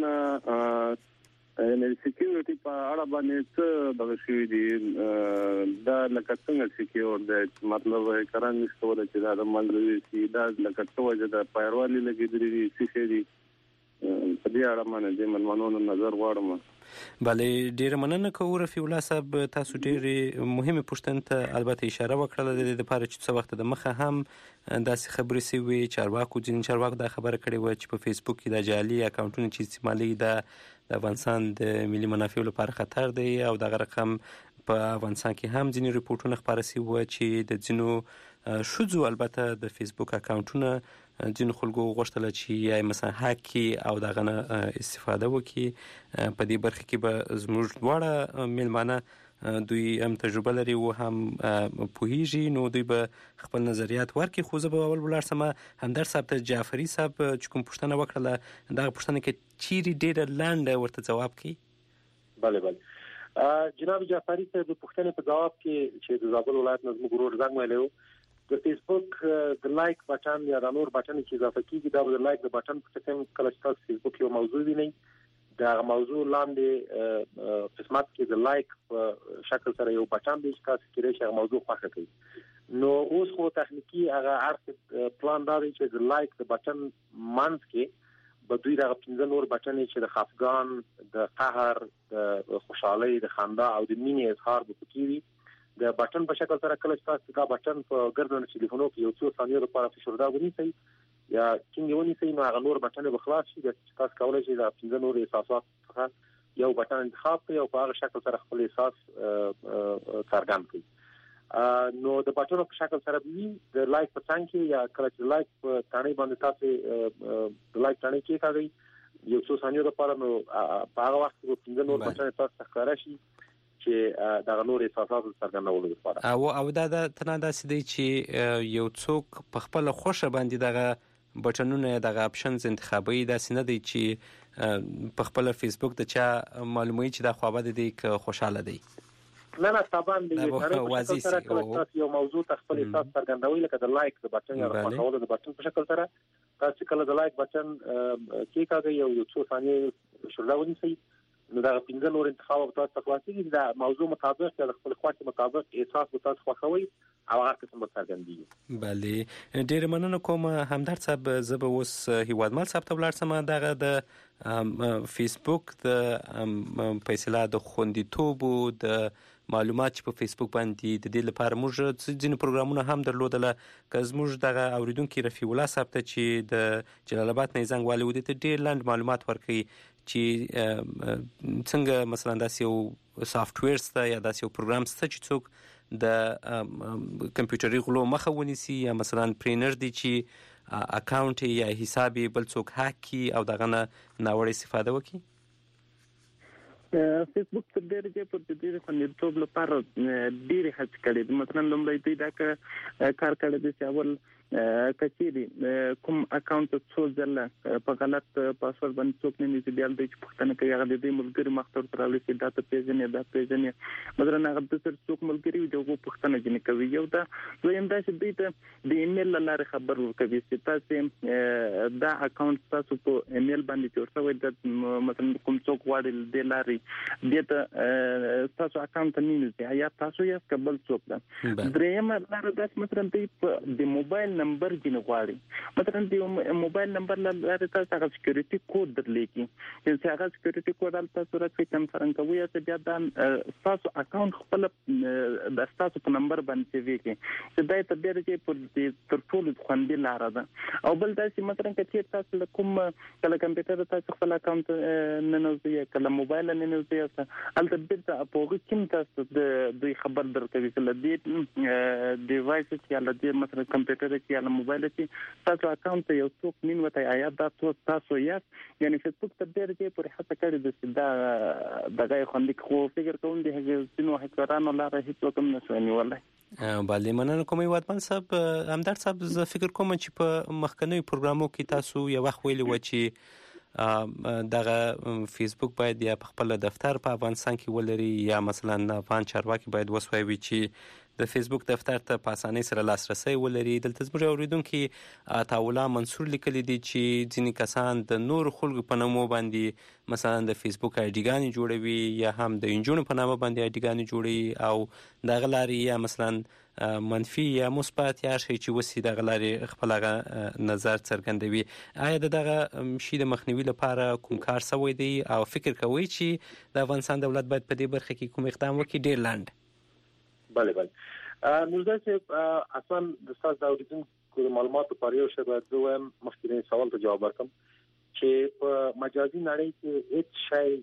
یعنی سکیورټي په اړه باندې څه د شوی دي دا لکه څنګه سکیور دی مطلب هیکران نشته چې دا د منځوي سي دا لکه څه وجه د پایروالي لګیدلې دي څه دي په دې اړه باندې د ملمنو نظر غواړم. بله ډیره مننه کوم رفیع الله صاحب تاسو ډیره مهمه پوښتنه ته البته اشاره وکړه د دې لپاره چې څه وخت د مخه هم داسې خبرې سوي چارواکو دا خبره کړې و چې په فیسبوک کې د جعلي اکاونټونو چې استعمالي د افغانستان د ملي منافعو لپاره خطر دی او دغه رقم په افغانستان کې هم ځینې ریپورتونه خپاره سوي و چې د ځینو ښځو البته د فیسبوک اکاونټونه ځینو خلکو غوښتل چې یا مثلا هک کړي او دغه نه استفاده وکړي. په دې برخه کې به زموږ دواړه میلمانه دوی هم تجربه لري او هم پوهیږي نو دوی به خپل نظریات ورکړي. خو زه به اول ولاړ سم همدرد صاحب ته جعفري صاحب چې کوم پوښتنه وکړله دغه پوښتنه کې چیرې ډېره لنډه ورته جواب کړي. بله جناب جعفري ته د پوښتنې په جواب کې چې د زابل ولایت نه زموږ ورور زنګ ویلو د فیسبوک د لایک بٹن یا د نور بٹن چې اضافه کیږي دا د لایک د بٹن په څیر کله چې تاسو فیسبوک یو موضوع وینئ دا موضوع لاندې قسمت کې د لایک په شکل سره یو بٹن دی چې تاسو کېږي چې موضوع خوښه کړئ. نو اوس خو تخنیکی هغه ارت پلان دا دی چې د لایک د بٹن منځ کې به دوی دا 15 نور بٹن چې د خفګان د قهر د خوشحالي د خندا او د مینې اظهار به کوي د بٹن په شکل سره کله چې تاسو دا بٹن په ګردن ټلیفونو کې یو څو ثانیې لپاره فشار دا ونیسئ یا څنګه ونیسئ نو هغه نور بٹن به خلاص شي د تاسو کولای شئ دا 15 نور احساسات څخه یو بٹن انتخاب کړئ او په هغه شکل سره خپل احساس څرګند کړئ. نو د بٹن په شکل سره وی د لایک په څنګه کې یا کله چې لایک په تانه باندې تاسو د لایک تانه کې کاږي یو څو ثانیې لپاره نو په هغه وخت کې 15 نور بٹن تاسو ښکارا شي چې دا نور احساسات څرګندولو لپاره او دا تنه داسې دی چې یو څوک په خپل خوښه باندې دغه بټنونه دغه اپشنز انتخابي داسې نه دی چې په خپل فیسبوک د چا معلوموي چې دا خوابه دی که خوشاله دی. نه طبعا دی سره کله یو موضوع خپل احساس څرګندوي لکه د لایک د بٹن یا خوښولو د بٹن په شکل سره تاسو کله د لایک بٹن کې کاږي یو څو ثانیې شروع ونیسئ نو دا 15 نور انتخاب تاسو خلاصيږي دا موضوع مطابق یا خپل خواړه مطابق احساس تاسو خوښوي او هغه قسم څرګندوي. بله ډیر مننه کوم همدرد صاحب زه به اوس هیوادمل صاحب ته ولاړ سم دغه د فیسبوک د فیصله د خوندیتوب د معلومات چې په فیسبوک باندې د دې لپاره موږ ځینې پروګرامونه هم درلودل که زموږ دغه اوریدونکو رفیع الله صاحب ته چې د جلال آباد نه زنګ والي ودی ته ډیر لاند معلومات ورکړي چې څنګه مثلا داسې یو سافټویر سته یا داسې یو پروګرام سته چې څوک د کمپیوټري غلو مخه ونیسي یا مثلا پرینر دی چې اکاونټ یا حساب بل څوک هک کی او دغه نه ناوړه استفاده وکړي. فیسبوک تر ډېر چې په دې خوندیتوب لپاره ډېر هڅې کړې دي. مثلا لومړی دوی دا کار کړی دی چې اول کچېری کوم اکاونټ څو ځله په غلط پاسورډ باندې څوک نه نیسي بیا د پښتنه کوي هغه د دې ملګری مختار تر اړول چې ډاټا پیژنې مثلا هغه د تر څوک ملګری وي دغه پښتنه جن کوي. یو دا دویم دا چې دوی ته د ایمیل لاره خبر ورکوي چې تاسو دا اکاونټ تاسو په ایمیل باندې جوړ شوی د مثلا کوم څوک واړي د لارې دته تاسو اکاونټ نه نیسي یا تاسو یې قبل څوک ده. دریم لاره دا مثلا د موبایل نمبر جن غواړي مثلا د موبایل نمبر لاره تاسو هغه سکیورټي کوډ درلیکي چې هغه سکیورټي کوډ تاسو راځي کنفرم کوي چې بیا د تاسو اکاونټ خپل د تاسو په نمبر باندې ویږي چې دا ته ډېر کې په تر ټولو خوندې لاره ده. او بل دا چې مثلا چې تاسو کوم کله کمپیوټر تاسو خپل اکاونټ نه نوځي کله موبایل نه نوځي البته بیرته په هغه کې تاسو د دوی خبر درکوي چې لدې ډیوایس چې لدې مثلا کمپیوټر یا موبایل چې تاسو اکاونټ یو څوک مين وته آیا دا تاسو یې یعنی فیسبوک ته ډېر کې پر هڅه کړې د دا دغه خوندې خو فکر کوم دی چې نو هکرانو لاره هیڅ کوم نشو نیولای. بله مننه کوم وادمان صاحب. همدرد صاحب زه فکر کوم چې په مخکنیو پروګرامو کې تاسو یو وخت ویلي و چې دغه فیسبوک باید یا په خپل دفتر په افغانستان کې ولري یا مثلا افغان چارواکي باید وسوي چې د فیسبوک دفتر ته په اسانۍ سره لاسرسي ولري. دلته زموږ اوریدونکو عطاوالله منصور لیکلي دي چې ځینې کسان د نور خلکو په نامو باندې مثلا د فیسبوک آیډیګانې جوړوي یا هم د انجونو په نامه باندې آیډیګانې جوړوي او دغه لارې یا مثلا منفي یا مثبت یا شی چې وسی دغه لارې خپل نظر څرګندوي. آیا دغه شی د مخنیوي لپاره کوم کار شوی دی او فکر کوي چې د افغانستان دولت باید په دې برخه کې کوم اقدام وکړي؟ ډیر لاند. بله نو چې اصلا د تاسو د اوریدونکو معلوماتو لپاره یو شی باید زوم مخکې سوال ته جواب ورکړم چې په مجازي نړۍ کې هیڅ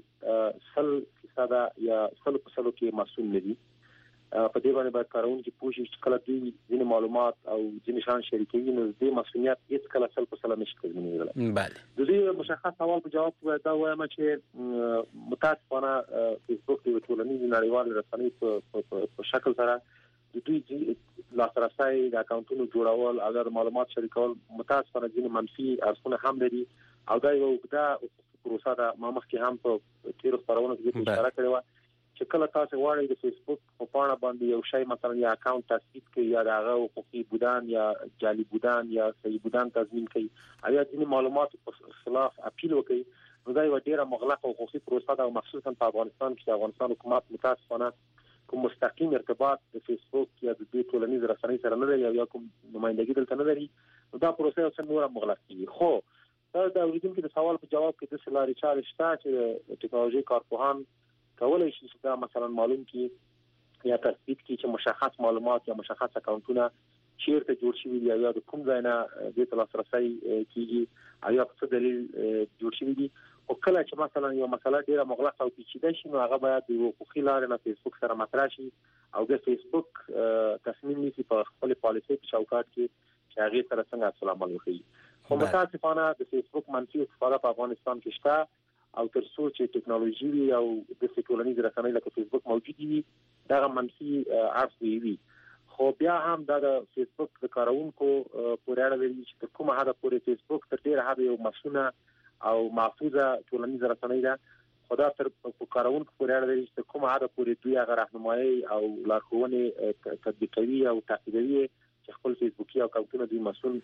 شی 100% یا 100% کې مسؤل نه دي. په دې باندې باید کارونکي پوښتنه چې کله دوی ځینې معلومات او ځینې شان شریکوي نو د مسؤلیت هیڅ کله 100% نشي کېدلی. بله د دې مشخص سوال په جواب کې دا وایم چې متاسفانه فیسبوک د ټولنیزو نړیوالو رسنیو په شکل سره د دوی لاسرسي د اکاونټونو جوړول او د معلومات شریکول متاسفانه ځینې منفي اړخونه هم لري او دا یو دا پروسه ده. ما مخکې هم په تیر خبرونه کې اشاره کړې و چې کله تاسو غواړئ د فیسبوک په پاڼه باندې یو شی مثلا یا اکاونټ تثبیت کړئ یا هغه حقوقي بودان یا جعلي بودان یا صحیح بودان تضمین کړئ او یا ځینې معلومات په خلاف اپیل وکړئ نو دا یو ډیره مغلقه حقوقي پروسه ده او مخصوصا په افغانستان کې د افغانستان حکومت متاسفانه کوم مستقیم ارتباط د فیسبوک یا د دې ټولنیز رسنۍ سره نه لري یا کوم نمائندګي دلته نه لري نو دا پروسه اوس نور مغلقه دي. خو دا د اوریدونکو د سوال په جواب کې د سلاري چارې شته چې ټیکنالوژي کارپوهان کولای شي چې دا مثلا معلوم کی یا تثبیت کی چې مشخص معلومات یا مشخص اکاونټونه چیرته جوړ شوي دي یا د کوم ځای نه د لاسرسي کیږي یا په دلیل جوړ شوي دي. او کله چې مثلا یو مسله ډیره مغلقه او پیچیده شي نو هغه باید د حقوقي لارې نه فیسبوک سره مطرح شي او د فیسبوک تصمیم نیسي په خپل پالیسي په چوکاټ کې چې هغه سره څنګه عمل عمل وکړي. خو متاسفانه د فیسبوک منفي استفاده په افغانستان کې شته او تر څو چې ټیکنالوژي وي او د ټولنیز رسنۍ لکه فیسبوک موجود وي دا منفي اړخ وي. خو بیا هم دا د فیسبوک د کارونکو پورې اړه لري چې کومه حد پورې فیسبوک تر ډیره حد یو مسؤله او محفوظه ټولنیز رسنۍ ده. خدا تر کارونکو پورې اړه لري چې کومه حد پورې دوی هغه راهنمایي او لارښوونې تطبیقوي او تعقیبوي چې خپل فیسبوکي اکاونټونه دوی مسؤل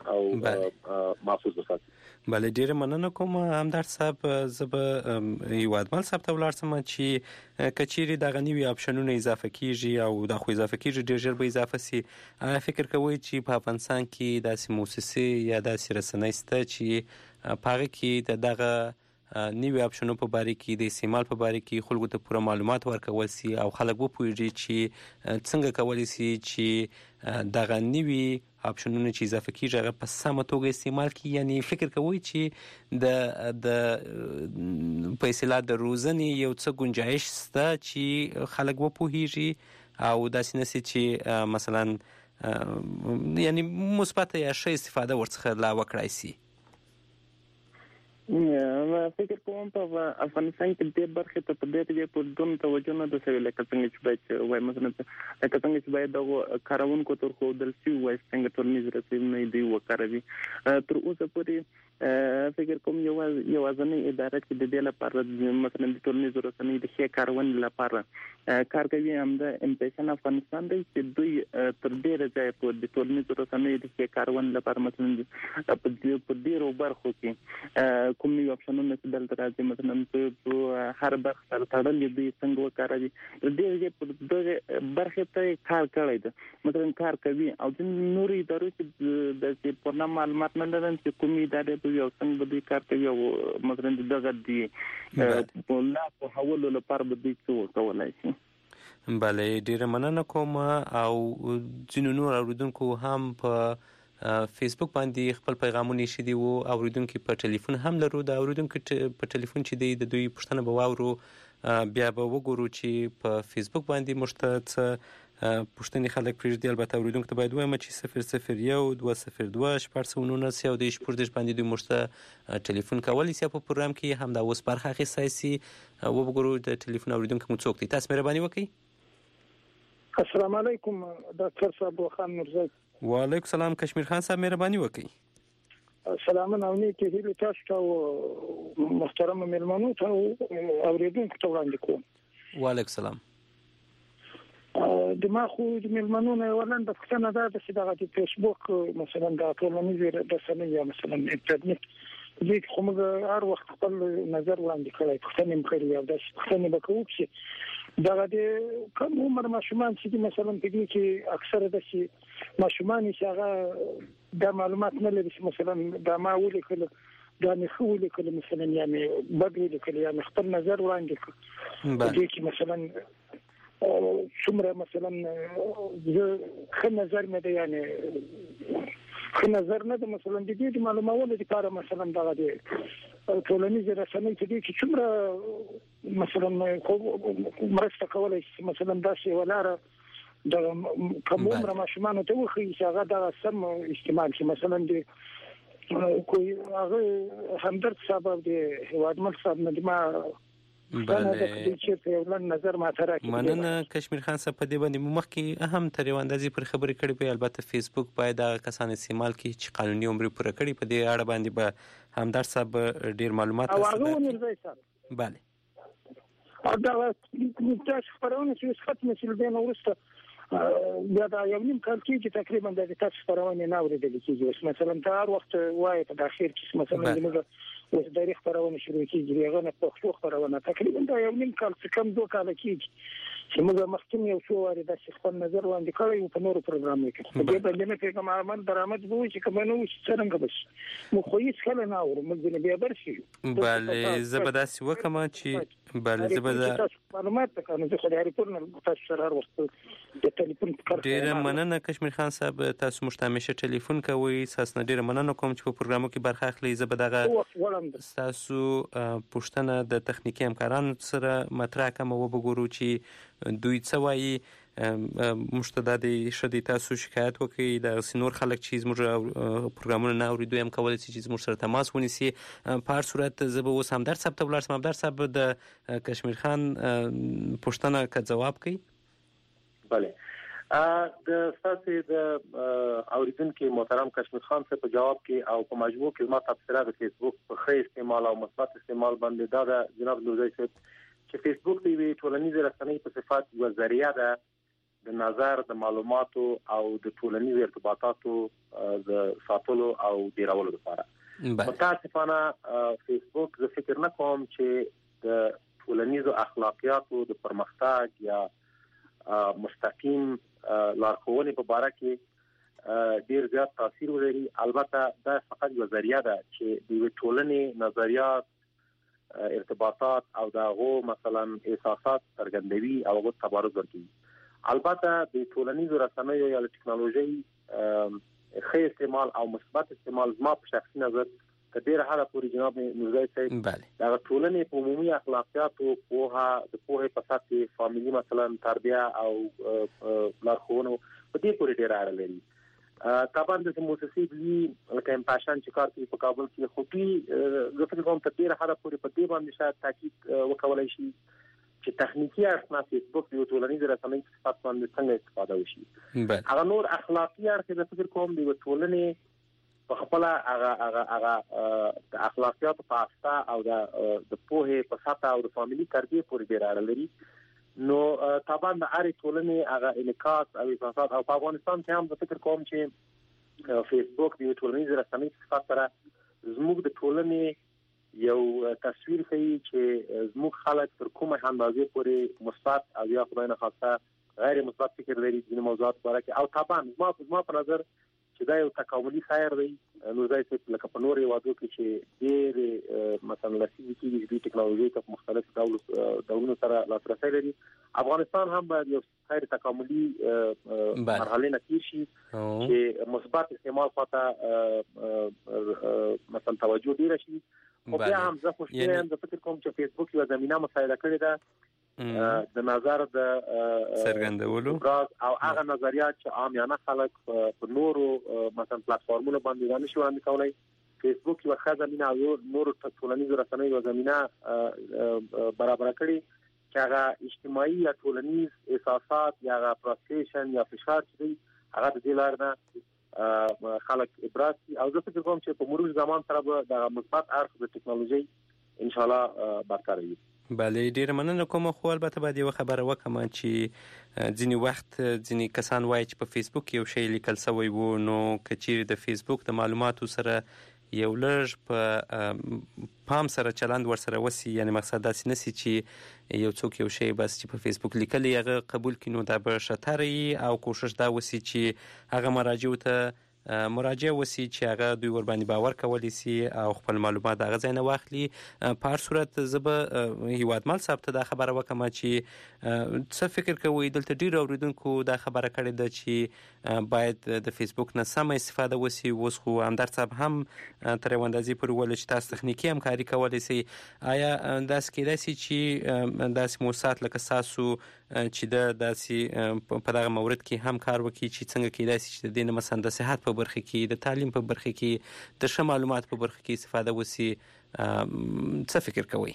او محفوظ وساتي. بله ډیره مننه کوم همدرد صاحب. زه یوادمل صاحب ته ولاړ سم چې کچيري دغه نوي اپشنونه اضافه کیږي او د خو اضافه کیږي ډیر ژر به اضافه سي. فکر کوي چې په افغانستان کې داسې مؤسسې یا داسې رسنۍ شته چې پاره کې دغه نیوی اپشنونو په باره کې د استعمال په باره کې خلکو ته پوره معلومات ورکول سي او خلک وپوهیږي چې څنګه کولی سي چې دغه نیوی اپشنونه چې اضافه کیږي هغه په سمه توګه استعمال کړي. یعنی فکر کوي چې د په اصطلاح د روزنې یو څه گنجائش شته چې خلک وپوهیږي او داسې نشي چې مثلا یعنی مثبت یا ښه استفاده ورڅخه لا وکړای سي. فکر کوم په افغانستان کې د برخې ته په دې کې په دون توجه نه د سوي لکه څنګه چې باید وای مثلا لکه څنګه چې باید د کارونکو تر خو دل سی وای څنګه ټولنیز رسنۍ دی وکړوي تر اوسه پورې فکر کوم یو ځنې اداره چې د دې لپاره مثلا د ټولنیز رسنۍ د ښه کارونې لپاره کار کوي هم د امپیشن افغانستان دی چې دوی تر ډیره ځای په د ټولنیز رسنۍ د ښه کارونې لپاره مثلا په ډیرو برخو کې کوم یو اپشنونه چې دلته راځي مثلا په هر برخه سره تړلې دي څنګه وکړي د دې په دغه برخه ته کار کوي مثلا کار کوي او د نوري ادارو چې د پرنا معلومات نه لري چې کومې ادارې یو څنګه به کار کوي او مثلا دغه دی په لا په حواله لپاره به دي څه کولای شي. بله ډیره مننه کوم او ځینو نور اوریدونکو هم په فیسبوک باندې خپل پیغامونه شیدي وو اوریدونکو په ټلیفون هم لرو د اوریدونکو په ټلیفون چې دی د دوی پښتنه به واورو بیا به وګورو چې په فیسبوک باندې مشته پښتني خلک پرېږدي البته اوریدونکو ته باید وایم چې 001 202 1419 او د شپږ باندې دوی مشته ټلیفون کولی سي په پروګرام کې هم دا اوس برخه اخیستای سي وګورو د ټلیفون اوریدونکو مو څوک دي تاسو مهرباني وکړئ. السلام علیکم ډاکټر صاحب خان مرزا. وعلیکم السلام کشمیر خان صاحب مهرباني وکړئ. سلامونه او نیکه هیله تاسو ته محترم مېلمنو ته اوریدونکو ته وړاندې کوم. وعلیکم السلام. د ما خو د مېلمنو نه ولنده پښتنه ده چې د فیسبوک مثلا د ټولنیز رسنۍ یا مثلا انټرنیټ دې کوم هر وخت خپل نظر وړاندې کړی پښتنه مخېری او د پښتنه بکوب چې دا د کوم عمر ماشومان چې مثلا په دې کې اکثره د شي ماشومان چې هغه د معلومات نه لري مثلا د ما ولې کله دا نه خو ولې کله مثلا یعنی بدوي کله یعنی خپل نظر وړاندې کړي دې کې مثلا څومره مثلا خو نظر مې دی یعنی خو نظر نه د مثلا د دې معلوماتو لپاره مثلا دا د ټولنیز رسنۍ چې څومره مثلا مرسته کولای شي مثلا دا شی ولاره د کوم عمر ماشومان ته وخی چې هغه دا سم استعمال شي مثلا د کوئی هغه همدرد صاحب د هوادمل صاحب نه ما مننه کشمیر خان صاحب په دې باندې مخکې اهم تر یو اندازې پر خبرې کړې په البته فیسبوک باید هغه کسان استعمال کړي چې قانوني عمر پوره کړي په دې اړه باندې به همدرد صاحب ډیر معلومات تاسو بله او دا تاسو خبرونه چې ختم شول دین ورسته بیا دا یو نیم کال کې تقریبا د تاسو خبرونه نه اورېدل کېږي مثلا دا هر وخت وایي په داخل کې مثلا موږ اوس د تاریخ خبرونه شروع کیږي هغه نه پښتو خبرونه تقریبا دا یو نیم کال څخه کم 2 کال کېږي چې موږ مخکې یو څو واره د خپل نظر وړاندې کړی په نورو پروګرامونو کې په دې باندې نه پیغام عمل درآمد وو چې کوم نو څنګه بس مو خو هیڅ کله نه اورم موږ بیا برشي بله زبرداسي وکما چې بله زبردا معلومات تکانو زه خو د ریپورټ تاسو سره هر وخت د ټلیفون کار ډیر مننه کشمیر خان صاحب تاسو مشتمشه ټلیفون کوي تاسو ډیر مننه کوم چې په پروګرامو کې برخه اخلي زبردغه تاسو پښتنه د تخنیکی همکارانو سره مطرح کوم او وګورو چې دوی څه وایي مشتدد شدي تاسو شکایت وکړي د سنور خلک چې زموږ پروګرامونه نه اوري دوی هم کولای شي چې زموږ سره تماس ونیسي په هر صورت زه به اوس همدرد صاحب ته ولاړ شم همدرد صاحب د کشمیر خان پښتنه که ځواب کوي بله د تاسو د اوریدونکو محترم کشمیر خان څخه په جواب کې او په مجموع کې ما تفصیلات د فیسبوک په خیر استعمال او مثبت استعمال باندې دا جناب نورزی صاحب چې فیسبوک دی ټولنیز رسنۍ په صفات یو ذریعہ ده د نظر د معلوماتو او د ټولنیز ارتباطاتو د ساتلو او ډیرولو لپاره متاسفانه فیسبوک زه فکر نه کوم چې د ټولنیز اخلاقیاتو د پرمختګ یا مستقیم لارښوونې په باره کې ډیر زیات تاثیر ولري البته دا فقط یو ذریعہ ده چې د ټولنې نظریات ارتباطات او دغه مثلا احساسات څرګندوي او هغه تبارز ورکوي البته د ټولنیز رسنیو یا ټکنالوژي ښه استعمال او مثبت استعمال زما په شخصي نظر کډیر حاله پوری جناب نورزی صاحب دا ټولنې په عمومي اخلاقیاتو د پوهه په ساتي فاميلي مثلا تربیه او لارښوونو په دې پورې ډیر اړه لري طبعا د موسسې دی لکه امپاشن چې کار کوي په کابل کې خو د فکر کوم ته ډیره حدا پورې په دې باندې شاید تحقیق وکولای شي چې تخنیکی اړخ فیسبوک یو ټولنیز رسنۍ صفات باندې څنګه استفاده وشي. هغه نور اخلاقی اړخ د فکر کوم دی ټولنې په خپل هغه د اخلاقیات په اساس او د پوهه په ساته او د فاميلي تربیه پورې ډیر اړه لري. نو طبعا د اړ ټولنې هغه انعکاس او احساسات او په افغانستان کې هم د فکر کوم چې فیسبوک د ټولنیز رسنۍ صفات سره زموږ د ټولنې یو تصویر کوي چې زموږ خلک تر کومه اندازې پورې مثبت او یا خدای نه خاصه غیر مثبت فکر لري د موضوعات په اړه کې او طبعا ما په نظر چې دا یو تکاملي خیر دی. نو ځای چې لکه په نورې وادو کې چې ډېر مثلا لاسي کې د ټکنالوژي په مختلفو ډولونو سره لاسرسي لري. افغانستان هم باید یو خیر تکاملي مرحله نه تیر شي چې مثبت استعمال خاطر مثلا توجه ډیر شي. خو بیا هم زه خوشاله د فکر کوم چې فیسبوک یو زمينه مساعده کړې ده د نظر د څرګندولو او هغه نظریات چې عامیانه خلک په نورو مثلا پلیټفارمونو باندې ځان شي وړاندې کولای. فیسبوک یو ښه زمينه او نورو ټولنیزو رسنیو یو زمينه برابر کړي چې هغه اجتماعي یا ټولنیز احساسات یا فرستریشن یا فشار چې هغه د دې لار نه خلک ابراز او زه فکر کوم چې په مرور زمان سره به د مثبت اړخ د ټکنالوژي ان شاء الله برقرار وي. بله ډیره مننه کوم. خو البته باید یو خبره وکم چې ځینی وخت ځینی کسان وایي چې په فیسبوک یو شی لیکل شوی وو نو کچیر د فیسبوک د معلوماتو سره یو لږ په پام سره چلند ورسره وسی یعنی مقصد داسې نسی چې یو څوک یو شی بس چې په فیسبوک لیکلی هغه قبول کینو دا به شتري او کوشش دا وسی چې هغه مراجع ته مراجعه وسی چې هغه دوی ور باندې باور کولی سي او خپل معلومات هغه ځای نه واخلي. په هر صورت زه به هیوادمل صاحب ته دا خبره وکم چې څه فکر کوي دلته ډیر اوریدونکو دا خبره کړې ده چې باید د فیسبوک نه سم استفاده وسی. اوس خو همدرد صاحب هم تر یو اندازې پورې ول چې تاسو تخنیکی همکاري کولی سي. آیا داس کېدای سي چې داسې موسسات لکه تاسو چې د داسې په دغه مورد کې هم کار وکړي چې څنګه کېدای سي چې د دې مثلا د صحت په برخه کې د تعلیم په برخه کې د ښه معلومات په برخه کې استفاده وسی؟ څه فکر کوئ؟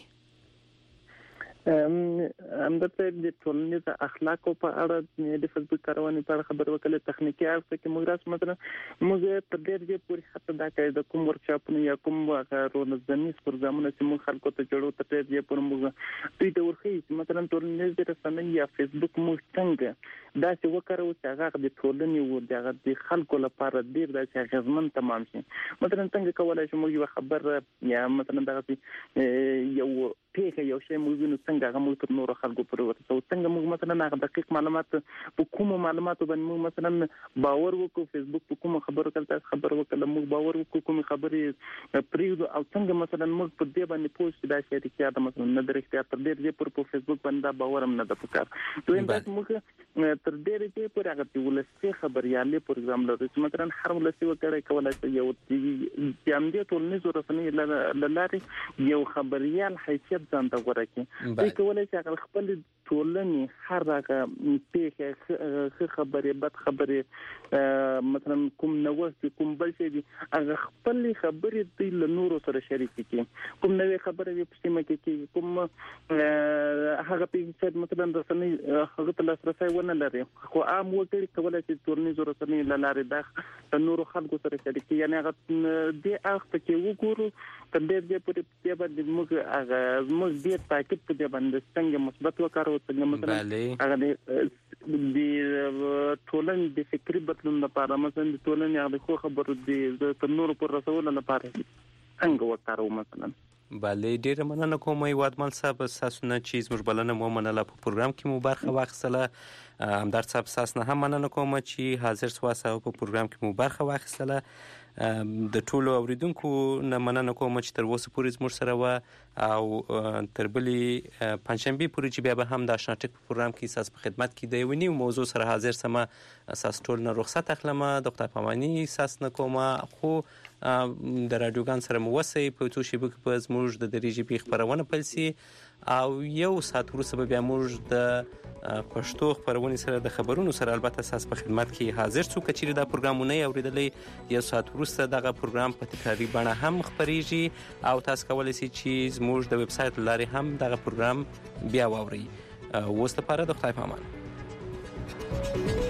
همدلته د ټولنیز اخلاقو په اړه د فیسبوک کارونې په اړه خبرې وکړې. تخنیکی اړخ کې موږ راس مثلا موږ تر ډېر پورې حتی دا کوي د کوم ورکشاپونو یا کوم روزنیز پروګرامونه چې موږ خلکو ته جوړو تر ډېر پورې موږ دوی ته ورخي چې مثلا ټولنیز رسنۍ یا فیسبوک موږ څنګه دا چې وکړو چې هغه د ټولنې و دغه د خلکو لپاره ډېر د غزمن تمام شي. مثلا څنګه کولای شو موږ یو خبر یا مثلا دغه یو پیښه یو شی موږ نو څنګه هغه موږ تر نور خلکو پورې ورسو څنګه موږ مثلا هغه دقیق معلومات په کوم معلوماتو باندې موږ مثلا باور وکړو. فیسبوک په کوم خبرو کله خبر وکړو موږ باور وکړو کوم خبرې پریږدو او څنګه مثلا موږ په دې باندې پوښتنه دا شي چې دا مثلا نه درښتیا تر دې په فیسبوک باندې باور هم نه د پکار. دوی موږ تر دې پورې هغه ولسی خبريالي پروګرام لري چې مثلا هر ولسی وکړي کولای شي یو جامدې ټولنیز رسنۍ لاري یو خبريال حیثیت ځان ته ورکړي. دوی کولای شي خپل ټولنې هر هغه پیښه خبرې بد خبرې مثلا کوم نوښت کوم بل شي دي هغه خپل خبرې دوی له نورو سره شریک کړي. کوم نوې خبرې په سیمه کې کوم هغه پیښه مثلا رسنۍ هغه ته لاسرسي ونه لري خو عام وګړي کولای شي ټولنیز رسنۍ لاره د نورو خلکو سره شریک کړي. یعنی هغه د اخته کې وګورو تر دې پورې باندې موږ دې تاکید په دې باندې څنګه مثبت وکړو څنګه مثلا هغه د ټولنې د فکری بدلون لپاره مثلا د ټولنې هغه خو خبرو د نورو پر رسول لپاره څنګه وکړو مثلا. بله ډیره مننه کوم هیوادمل صاحب تاسو نه چې زموږ بلنه مو منله په پروګرام کې مو برخه واخیستله. همدرد صاحب تاسو نه هم مننه کوم چې حاضر سواسه په پروګرام کې مو برخه واخیستله. د ټولو اوریدونکو نه مننه کوم چې تر اوسه پورې زموږ سره و او تر بلې پنځشنبه پورې چې بیا به هم د آشنا ټک په پروګرام کې ساس په خدمت کې د یو نیو موضوع سره حاضر سم اساس ټول نه رخصت اخلم د خدای پاماني ساس نه کوم خو د رادیوګان سره مو وسی په تو شی بک په زموږ د دریجی پی خبرونه پلسي او یو ساعت وروسته بیا موږ د پښتو خبرونه سره د خبرونو سره البته اساس په خدمت کې حاضر څو کچې دا پروګرامونه اوریدلې یو ساعت وروسته دغه پروګرام په تکراری بڼه هم خبريږي او تاسو کولای شئ چې زموږ د ویب سټ لاري هم دغه پروګرام بیا واورئ. اوس لپاره د خدای په امان.